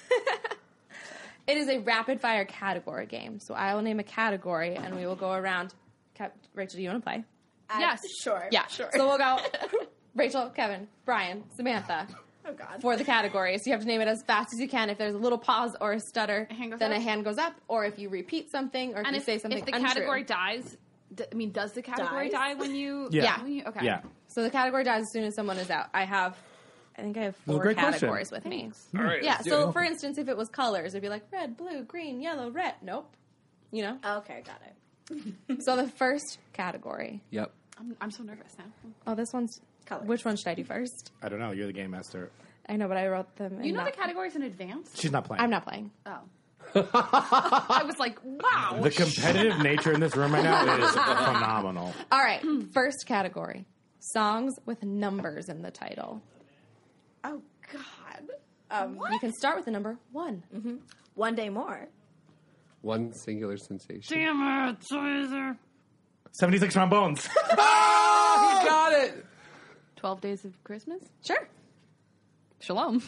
It is a rapid fire category game. So I will name a category, and we will go around. Ke- Rachel, do you want to play? Yes. Sure. Yeah, Sure. So we'll go. Rachel, Kevin, Brian, Samantha. Oh, God. For the categories, you have to name it as fast as you can. If there's a little pause or a stutter, A hand goes then up? a hand goes up. Or if you repeat something, or if And you if, say something if the untrue. category dies, d- I mean, does the category Dies? die when you? Yeah. when you- okay. Yeah. So the category dies as soon as someone is out. I have, I think I have was a four great question. categories with me. All right. Yeah. let's do So it. for instance, if it was colors, it'd be like red, blue, green, yellow, red. Nope. You know. Okay, got it. So the first category. Yep. I'm, I'm so nervous now. Oh, this one's. Colors. Which one should I do first? I don't know. You're the game master. I know, but I wrote them. You in know not- the categories in advance? She's not playing. I'm not playing. Oh. I was like, wow. The competitive nature in this room right now is phenomenal. All right. First category: songs with numbers in the title. Oh, God. Um, You can start with the number one. One Day More. One singular sensation. Damn it, Caesar. seventy-six trombones. Oh, you got it. twelve Days of Christmas? Sure. Shalom.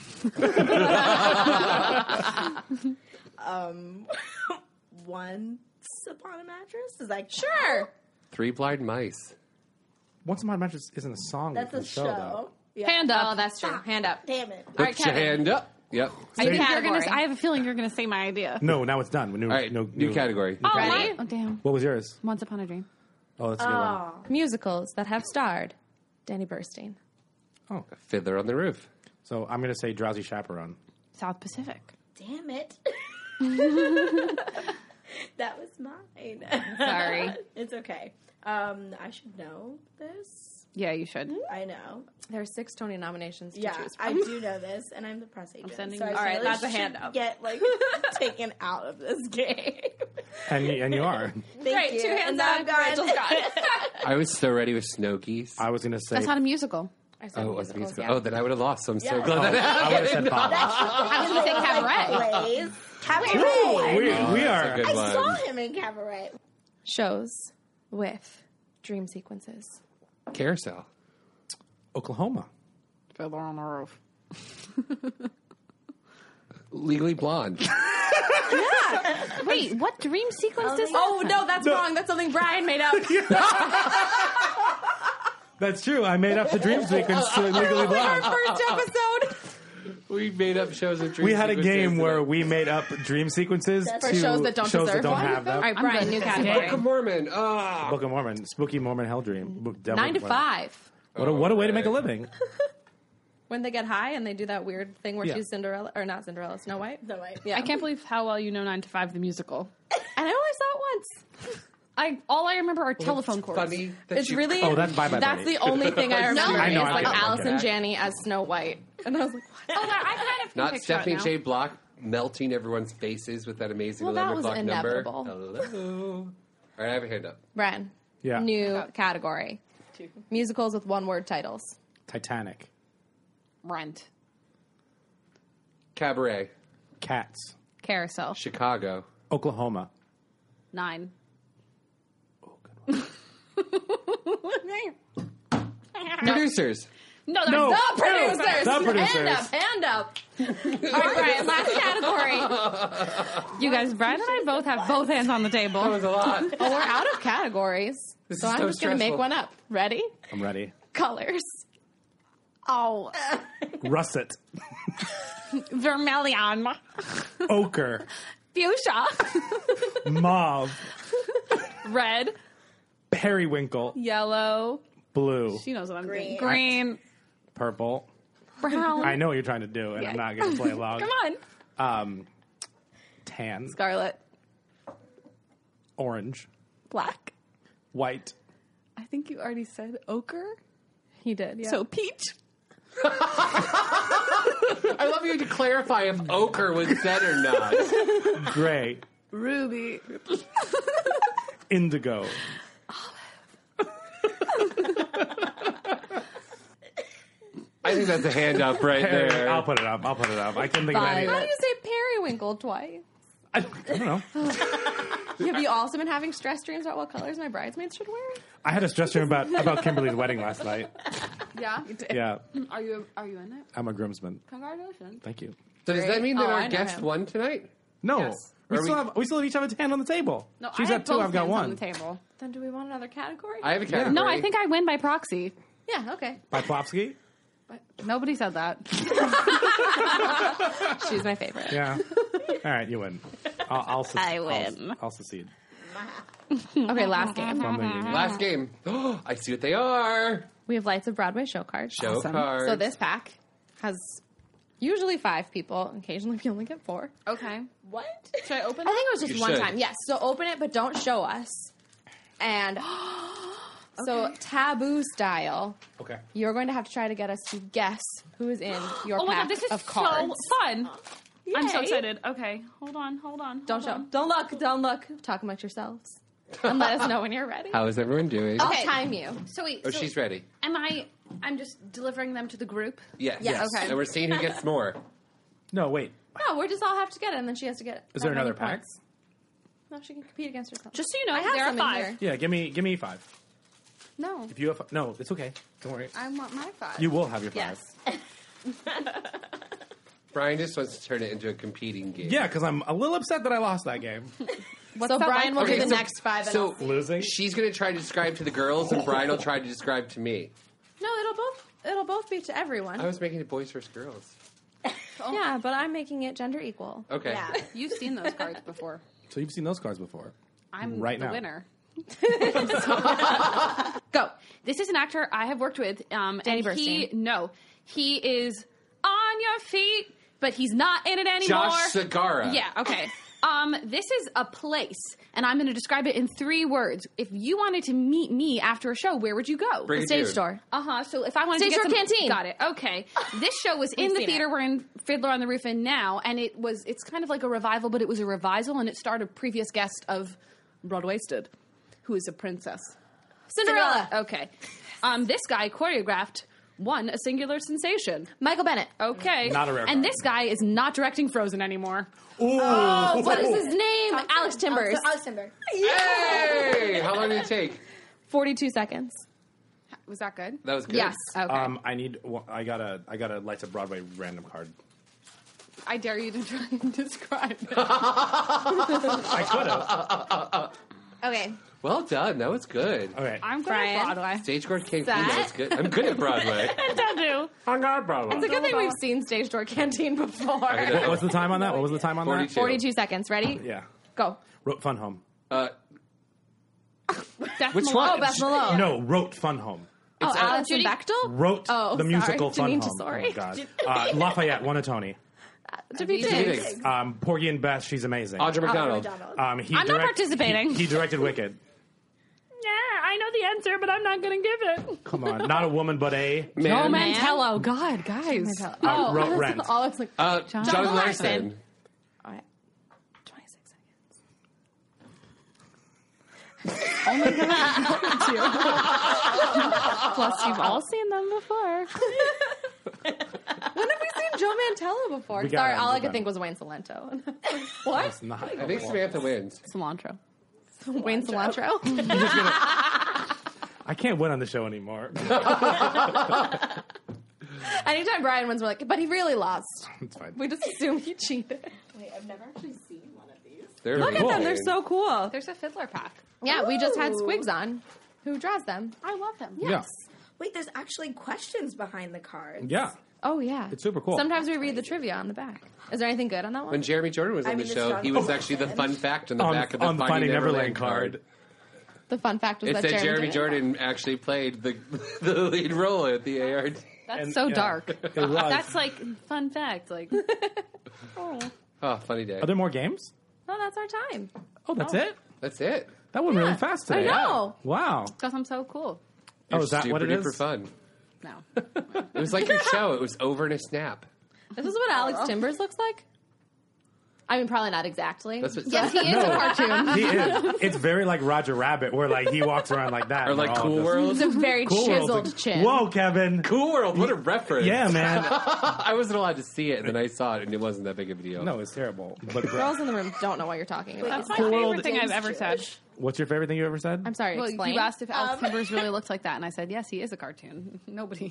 Um, Once Upon a Mattress? Is that Sure. Three blind mice. Once My Mattress isn't a song. That's in a the show. though. Yeah. Hand up. Oh, that's true. Hand up. Damn it. Put right, your Kevin. hand up. Yep. I think you're category. gonna. I have a feeling you're gonna say my idea. No, now it's done. New, All right. no, new category. Oh, Ready? my- oh, damn. What was yours? Once Upon a Dream. Oh, that's a good one. Oh. Musicals that have starred Danny Burstein. Oh, Fiddler on the Roof. so I'm going to say Drowsy Chaperone. South Pacific. Damn it. That was mine. Sorry. It's okay. Um, I should know this. Yeah, you should. I know. There are six Tony nominations to Yeah, choose I from. do know this, and I'm the press agent. sending so I you- All right, really that's a should hand up. Get like taken out of this game. And, you- and you are. Thank Right, you. two hands and now up. I'm gone. Rachel's got it. I was so ready with Snow Geese. I was going to say. That's not a musical. I said Oh, it was musicals, musical. yeah. Oh, then I would have lost. So I'm so Yeah. glad that I would have said Pop. I was gonna say Cabaret. Plays. Cabaret. We, we That's are. a good I one. saw him in Cabaret. Shows with dream sequences. Carousel. Oklahoma. Fiddler on the Roof. Legally Blonde. Wait, what dream sequence is Oh, no, that's wrong. That's something Brian made up. That's true. I made up the dream sequence to Legally Like our Blonde. first episode. We made up shows of dream We had a sequences game and where I- we made up dream sequences For to shows that don't shows deserve that don't one. have them. All right, I'm Brian, good. new Book Book category. of Mormon. Ah. Book of Mormon, Spooky Mormon Hell Dream. Book- Devil- Nine to five. What a, what a way to make a living. When they get high and they do that weird thing where Yeah. she's Cinderella, or not Cinderella, Snow White. No way. Yeah. I can't believe how well you know Nine to Five the musical. And I only saw it once. I all I remember are telephone cords. Funny that It's you- really. Oh, that's Bye Bye That's Bunny. the only thing I remember. I know, is I'm like kidding, I'm Allison kidding. Janney as Snow White, and I was like, what? Oh, I kind of can Not picture Stephanie it now. J. Block melting everyone's faces with that amazing Well, that eleven was o'clock inevitable. number. Hello. All right, I have a hand up. Brian. Yeah. New category: musicals with one-word titles. Titanic. Rent. Cabaret. Cats. Carousel. Chicago. Oklahoma. Nine. Producers. No, that's No. The producers. The producers. Hand up. Hand up. All right, Brian. Last category. you guys. Brian and I both have both hands on the table. That was a lot. Oh, we're out of categories, This so is I'm so just gonna make stressful. one up. Ready? I'm ready. Colors. Oh, Russet. vermilion, Ochre. fuchsia, Mauve. red, Periwinkle. yellow. Blue. She knows what I'm Green. doing. Green, Purple. brown. I know what you're trying to do, and I'm not going to play along. Come on. Um, tan. Scarlet, Orange. black. White. I think you already said ochre. He did. Yeah. So peach. I love you to clarify if ochre was said or not. Gray. Ruby. Indigo. I think that's a hand up right there. I'll put it up. I'll put it up. I couldn't think of any. How do you say periwinkle twice? I, I don't know. Have you also been having stress dreams about what colors my bridesmaids should wear? I had a stress dream about, about Kimberly's wedding last night. Yeah. Yeah. Are you Are you in it? I'm a groomsman. Congratulations. Thank you. So does that mean that Oh, our I know guest him. won tonight? No. Yes. We Are still, we- have, we still have each other's hand on the table. No, She's I at have two. both I've got hands one. on the table. Then do we want another category? I have a category. No, I think I win by proxy. yeah, okay. By Plopsky? Nobody said that. She's my favorite. Yeah. All right, you win. I'll, I'll, se- I I'll- win. I'll, secede. Okay, last game. From the union. Last game. I see what they are. We have Lights of Broadway show cards. Show cards. So this pack has usually five people. Occasionally we only get four. Okay. What? Should I open I think it was just You one should. time. Yes. So open it, but don't show us. And so taboo style, Okay. you're going to have to try to get us to guess who is in your Oh my pack god, this is of so cards. fun. I'm so Yay. excited. Okay, hold on, hold on. Don't hold show. on. Don't look. Don't look. Talk amongst yourselves. And let us know when you're ready. How is everyone doing? I'll Okay. time you. So wait, Oh, so she's ready. am I? I'm just delivering them to the group. Yes. Yes. Okay. And we're seeing who gets more. No, wait. No, we just all have to get it, and then she has to get it. Is there Not another many pack? points. No, she can compete against herself. Just so you know, I have there are some in five. here. Yeah, give me give me five. No, If you have no, it's okay. Don't worry. I want my five. You will have your five. Yes. Brian just wants to turn it into a competing game. Yeah, because I'm a little upset that I lost that game. so Brian will Okay, do the so- next five. And So I'll- Losing. she's going to try to describe to the girls, and Brian will try to describe to me. no, it'll both it'll both be to everyone. I was making it boys versus girls. Yeah, but I'm making it gender equal. Okay. Yeah, you've seen those cards before. So you've seen those cards before. I'm Right the now. winner. Go. This is an actor I have worked with. Um, Danny and he, Burstein. no, he is on your feet, but he's not in it anymore. Josh Segarra. Yeah. Okay. Um, this is a place, and I'm going to describe it in three words. If you wanted to meet me after a show, where would you go? Bring The it stage dude. store. Uh huh. So if I wanted Stage to get Door some, Canteen. got it. Okay. This show was in We've the seen theater it. we're in Fiddler on the Roof in now, and it was it's kind of like a revival, but it was a revisal, and it starred a previous guest of Broadwaysted, who is a princess. Cinderella. Okay. Um, this guy choreographed one a singular sensation. Michael Bennett. Okay. Not a rare And card. this guy is not directing Frozen anymore. Oh, what is his name? Alex Timbers. Alex Timber. Hey! How long did it take? Forty-two seconds. Was that good? That was good. Yes. Okay. Um, I need. I got a. I got a Lights of Broadway random card. I dare you to try and describe it. I could have. Okay. Well done. That was good. Okay. I'm good Brian. at Broadway. Stage Door Canteen. Set. That was good. I'm good at Broadway. Tattoo. I got Broadway. It's a good thing we've seen Stage Door Canteen before. I know. What was the time on that? What was the time on forty-two. Forty-two seconds. Ready? that? Yeah. Go. Wrote Fun Home. Uh, Beth Which Malone. one? Oh, Beth Malone. No, wrote Fun Home. Oh, uh, Alison Judy- Bechtel. Wrote Oh, the sorry. musical Fun Janine Home. Tesori. Oh God. Uh, Lafayette won a Tony. To be Dick. Diggs. Um, Porgy and Bess. She's amazing. Audra McDonald. Um, he I'm not direct- participating. He, he directed Wicked. Yeah, I know the answer, but I'm not going to give it. Come on, not a woman, but a. Man. Oh, Man. Mantello. God, guys. Uh, wrote I was- Rent. I was like, Uh, John John Larson. Larson. all right. twenty-six seconds. Plus, you've all seen them before. When have we seen Joe Mantello before? We got Sorry, him, all we I got could him. think was Wayne Cilento. what? It's not. I think Samantha wins. Cilantro. Wayne Cilantro? I can't win on the show anymore. Anytime Brian wins, we're like, but he really lost. It's fine. We just assume he cheated. Wait, I've never actually seen one of these. They're Look at them, they're amazing. so cool. There's a fiddler pack. Yeah, we just had Ooh. Squigs on, who draws them. I love them. Yeah. Wait, there's actually questions behind the cards. Yeah. Oh, yeah. It's super cool. Sometimes we read the trivia on the back. Is there anything good on that one? When Jeremy Jordan was on I the mean, the show, strong he was voice. actually the fun fact on the On, back of the on the Finding Finding Neverland, Neverland card. The fun fact was It that said Jeremy, Jeremy Jordan actually played the the lead role at the A R D. That's And- so yeah, dark. It was. That's like fun fact. Like, Oh, funny day. Are there more games? Oh, that's our time. Oh, that's it? That's it. That went really fast I today. know. Wow. because I'm so cool. Oh, is that super what it duper is? fun. No. It was like your show. It was over in a snap. This is what Alex Timbers looks like? I mean, probably not exactly. That's what Yes, he is a cartoon. He is. It's very like Roger Rabbit, where like he walks around like that. Or and like we're all Cool just- World. It's a very Cool World's chiseled like, chin. Whoa, Kevin. Cool World, what a reference. Yeah, man. I wasn't allowed to see it, and then I saw it, and it wasn't that big of a deal. No, it's terrible. But Girls in the room don't know what you're talking about. That's my Cool favorite World thing I've ever said. what's your favorite thing you ever said? I'm sorry, Well, explain. you asked if Alex Timbers really looked like that, and I said, yes, he is a cartoon. Nobody.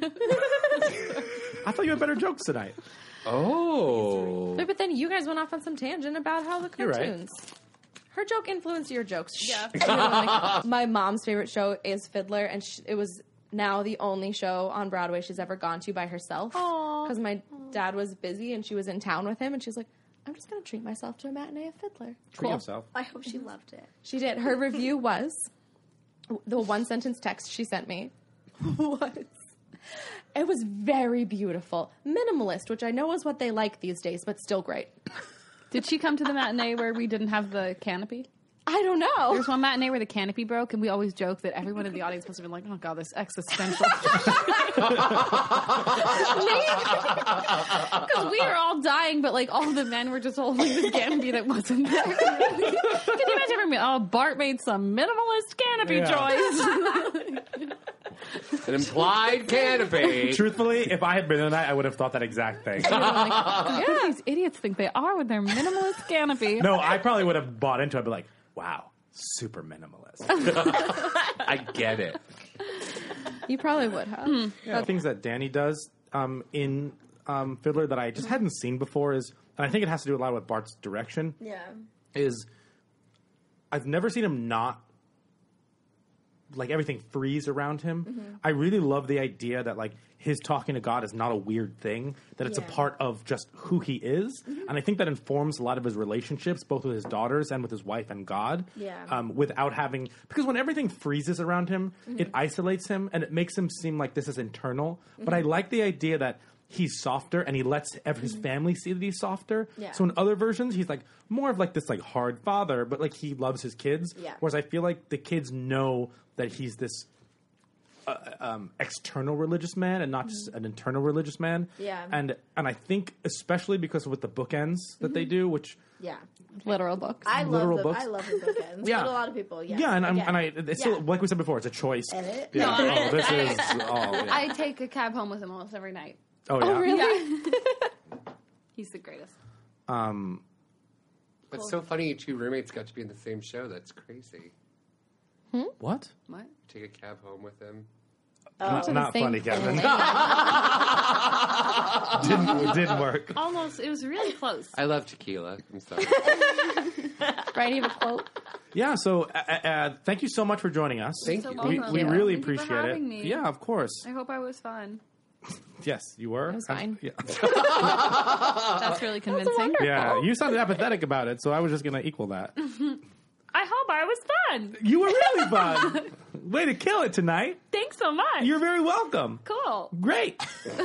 I thought you had better jokes tonight. Oh. Wait, but then you guys went off on some tangent about how the You're right. cartoons. Her joke influenced your jokes. Yeah. Like, my mom's favorite show is Fiddler, and sh- it was now the only show on Broadway she's ever gone to by herself. Because my dad was busy, and she was in town with him, and she was like, I'm just going to treat myself to a matinee of Fiddler. Treat yourself. I hope she loved it. She did. Her review was, the one sentence text she sent me was, it was very beautiful. Minimalist, which I know is what they like these days, but still great. Did she come to the matinee where we didn't have the canopy? I don't There know. was one matinee where the canopy broke, and we always joke that everyone in the audience must have been like, oh, God, this existential. Because we were all dying, but, like, all the men were just holding the canopy that wasn't there. Can you imagine everyone, oh, Bart made some minimalist canopy Yeah. choice. An implied canopy. Truthfully, if I had been in that, I would have thought that exact thing. Like, what do these idiots think they are with their minimalist canopy? No, I probably would have bought into it. I'd be like, wow, super minimalist. I get it. You probably would have. Yeah, the things that Danny does um, in um, Fiddler that I just hadn't seen before is, and I think it has to do a lot with Bart's direction, Yeah. is I've never seen him not, like, everything freeze around him. Mm-hmm. I really love the idea that, like, his talking to God is not a weird thing, that it's Yeah. a part of just who he is. Mm-hmm. And I think that informs a lot of his relationships, both with his daughters and with his wife and God. Yeah. Um, without having, because when everything freezes around him, Mm-hmm. it isolates him and it makes him seem like this is internal. But I like the idea that he's softer and he lets ev- his family see that he's softer. Mm-hmm. Yeah. So in other versions, he's like more of like this like hard father, but like he loves his kids. Yeah. Whereas I feel like the kids know that he's this uh, um, external religious man and not just an internal religious man. Mm-hmm. Yeah. And and I think especially because with the bookends that they do, which Yeah. Literal books. I love Literal the books? I love the bookends. Yeah. But a lot of people, yeah. yeah, and I'm, Again. and I it's still Yeah. like we said before, it's a choice. Edit. Yeah. No, oh, this is oh, yeah. I take a cab home with him almost every night. oh yeah. Really? He's the greatest. Um, It's so funny you two roommates got to be in the same show. That's crazy. what? What? Take a cab home with him. Not, to the not same funny, Kevin. thing. didn't it didn't work. Almost. It was really close. I love tequila. I'm sorry. Right? You have a quote? Yeah. So uh, uh, thank you so much for joining us. Thank so you. We, welcome. we Yeah. really Thank you for appreciate it. having me. Yeah, of course. I hope I was fun. Yes, you were. It was fine. Yeah. That's really convincing. yeah, you sounded apathetic about it, so I was just going to equal that. I hope I was fun. You were really fun. Way to kill it tonight. Thanks so much. You're very welcome. cool. Great.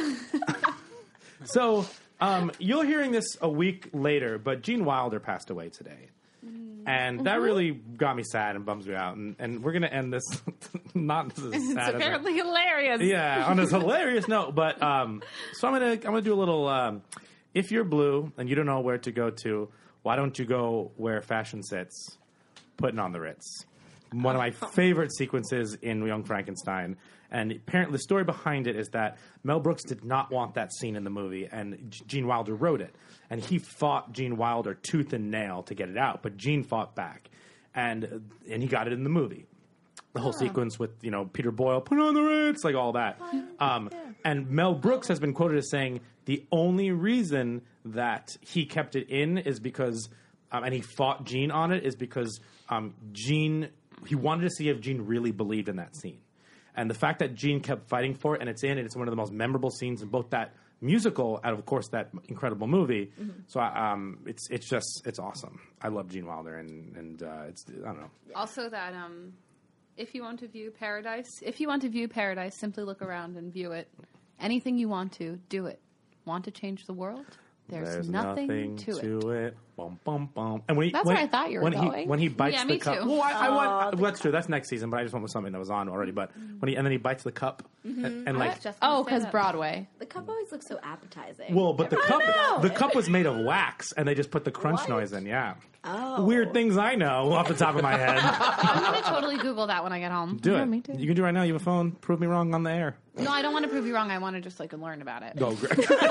So, um, you're hearing this a week later, but Gene Wilder passed away today. And that really got me sad and bums me out. And, and we're going to end this not as sad It's as I- apparently hilarious. Yeah, on this hilarious note. But um, so I'm gonna I'm gonna do a little. Um, if you're blue and you don't know where to go to, why don't you go where fashion sits? Putting on the Ritz. One of my favorite sequences in Young Frankenstein. And apparently, the story behind it is that Mel Brooks did not want that scene in the movie, and G- Gene Wilder wrote it. And he fought Gene Wilder tooth and nail to get it out, but Gene fought back, and and he got it in the movie. The whole sequence with, you know, Peter Boyle, put on the Ritz, like all that. Um, and Mel Brooks has been quoted as saying the only reason that he kept it in is because, um, and he fought Gene on it, is because um, Gene, he wanted to see if Gene really believed in that scene. And the fact that Gene kept fighting for it, and it's in, and it's one of the most memorable scenes in both that musical and, of course, that incredible movie. Mm-hmm. So I, um, it's it's just, it's awesome. I love Gene Wilder, and, and uh, it's, I don't know. Also, that um, if you want to view paradise, if you want to view paradise, simply look around and view it. Anything you want to, do it. Want to change the world? There's, There's nothing, nothing to, to it. it. bum bum bum. And when he, That's when, where I thought you were when He, going. when he bites Yeah, the me cup. too. Well, I, I went. Uh, that's true. That's next season. But I just went with something that was on already. But when he and then he bites the cup and, and like. Just Oh, gonna say because that. Broadway. The cup always looks so appetizing. Well, but the I cup know. the cup was made of wax, and they just put the crunch What? noise in. Yeah. Oh. Weird things I know off the top of my head. I'm gonna totally Google that when I get home. Do Yeah, it. me too. You can do it right now. You have a phone. Prove me wrong on the air. No, I don't want to prove you wrong. I want to just like learn about it. Oh, great. Educational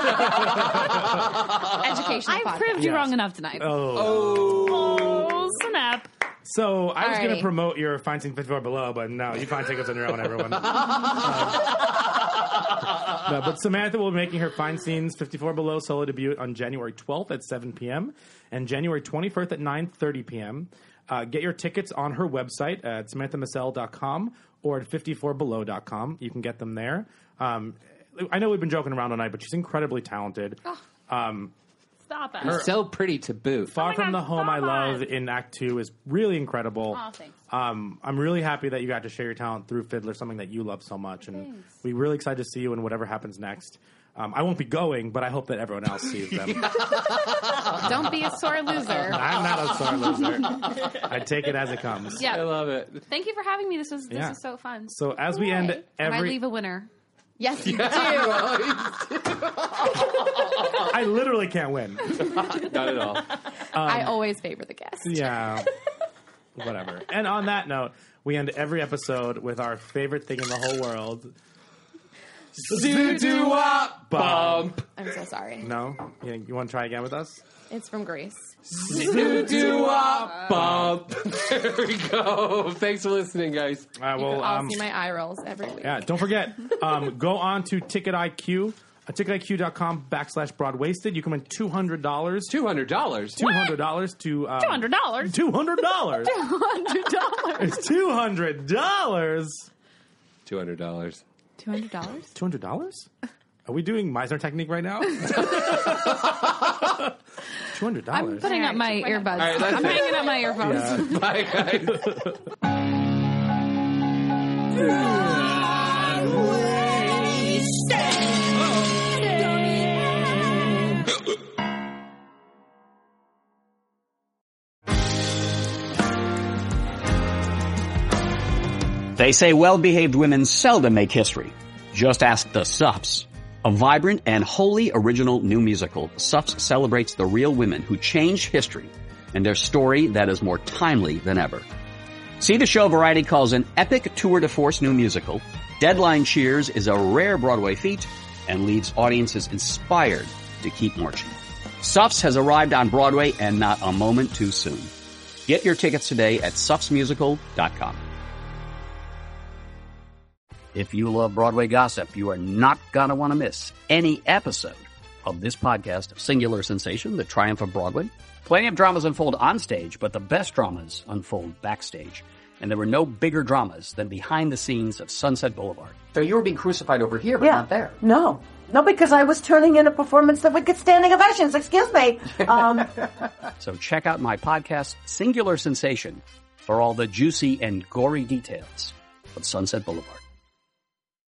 I podcast. proved you Yes. wrong enough tonight. Oh. Oh, snap. So I was All going right. to promote your Find Scene fifty-four Below, but no, you find tickets on your own, everyone. Um, no, but Samantha will be making her Find Scenes fifty-four Below solo debut on January twelfth at seven p.m. and January twenty-first at nine thirty p.m. Uh, get your tickets on her website at samantha massell dot com or at fifty-four below dot com. You can get them there. Um, I know we've been joking around all night, but she's incredibly talented. Um, Stop it. You're so pretty to boot. Far my from God, the Home I stop Love it. in Act Two is really incredible. Oh, thanks. Um, I'm really happy that you got to share your talent through Fiddler, something that you love so much, and Thanks. we're really excited to see you in whatever happens next. Um, I won't be going, but I hope that everyone else sees them. Don't be a sore loser. I'm not a sore loser. I take it as it comes. I Yeah. love it. Thank you for having me. This was this Yeah. was so fun. So as we end And I every, leave a winner. Yes, you do. I literally can't win. Not at all. I always favor the guest. Yeah, whatever. And on that note, we end every episode with our favorite thing in the whole world. Doo-doo-wop bump. I'm so sorry. No, you, you want to try again with us? It's from Greece. Doo-doo-wop bump. There we go. Thanks for listening, guys. Uh, You well, can all um, see my eye rolls every week. yeah, don't forget, um, go on to Ticket I Q, uh, ticket I Q dot com backslash broadwasted. You can win two hundred dollars. Two hundred dollars. two hundred dollars to um, Two hundred dollars. two hundred dollars. Two hundred dollars. It's two hundred dollars. Two hundred dollars. Two hundred dollars. Two hundred dollars? Are we doing Meisner technique right now? Two hundred dollars. I'm putting up my earbuds. All right, that's I'm it. hanging up my earphones. Yeah. Bye, guys. They say well-behaved women seldom make history. Just ask the Sups. A vibrant and wholly original new musical, Sups celebrates the real women who changed history and their story that is more timely than ever. See the show Variety calls an epic tour de force new musical. Deadline cheers is a rare Broadway feat and leaves audiences inspired to keep marching. Sups has arrived on Broadway and not a moment too soon. Get your tickets today at sups musical dot com. If you love Broadway gossip, you are not going to want to miss any episode of this podcast, Singular Sensation, The Triumph of Broadway. Plenty of dramas unfold on stage, but the best dramas unfold backstage. And there were no bigger dramas than behind the scenes of Sunset Boulevard. So you were being crucified over here, but Yeah. not there. No. No, because I was turning in a performance that would get standing ovations. Excuse me. Um, So check out my podcast, Singular Sensation, for all the juicy and gory details of Sunset Boulevard.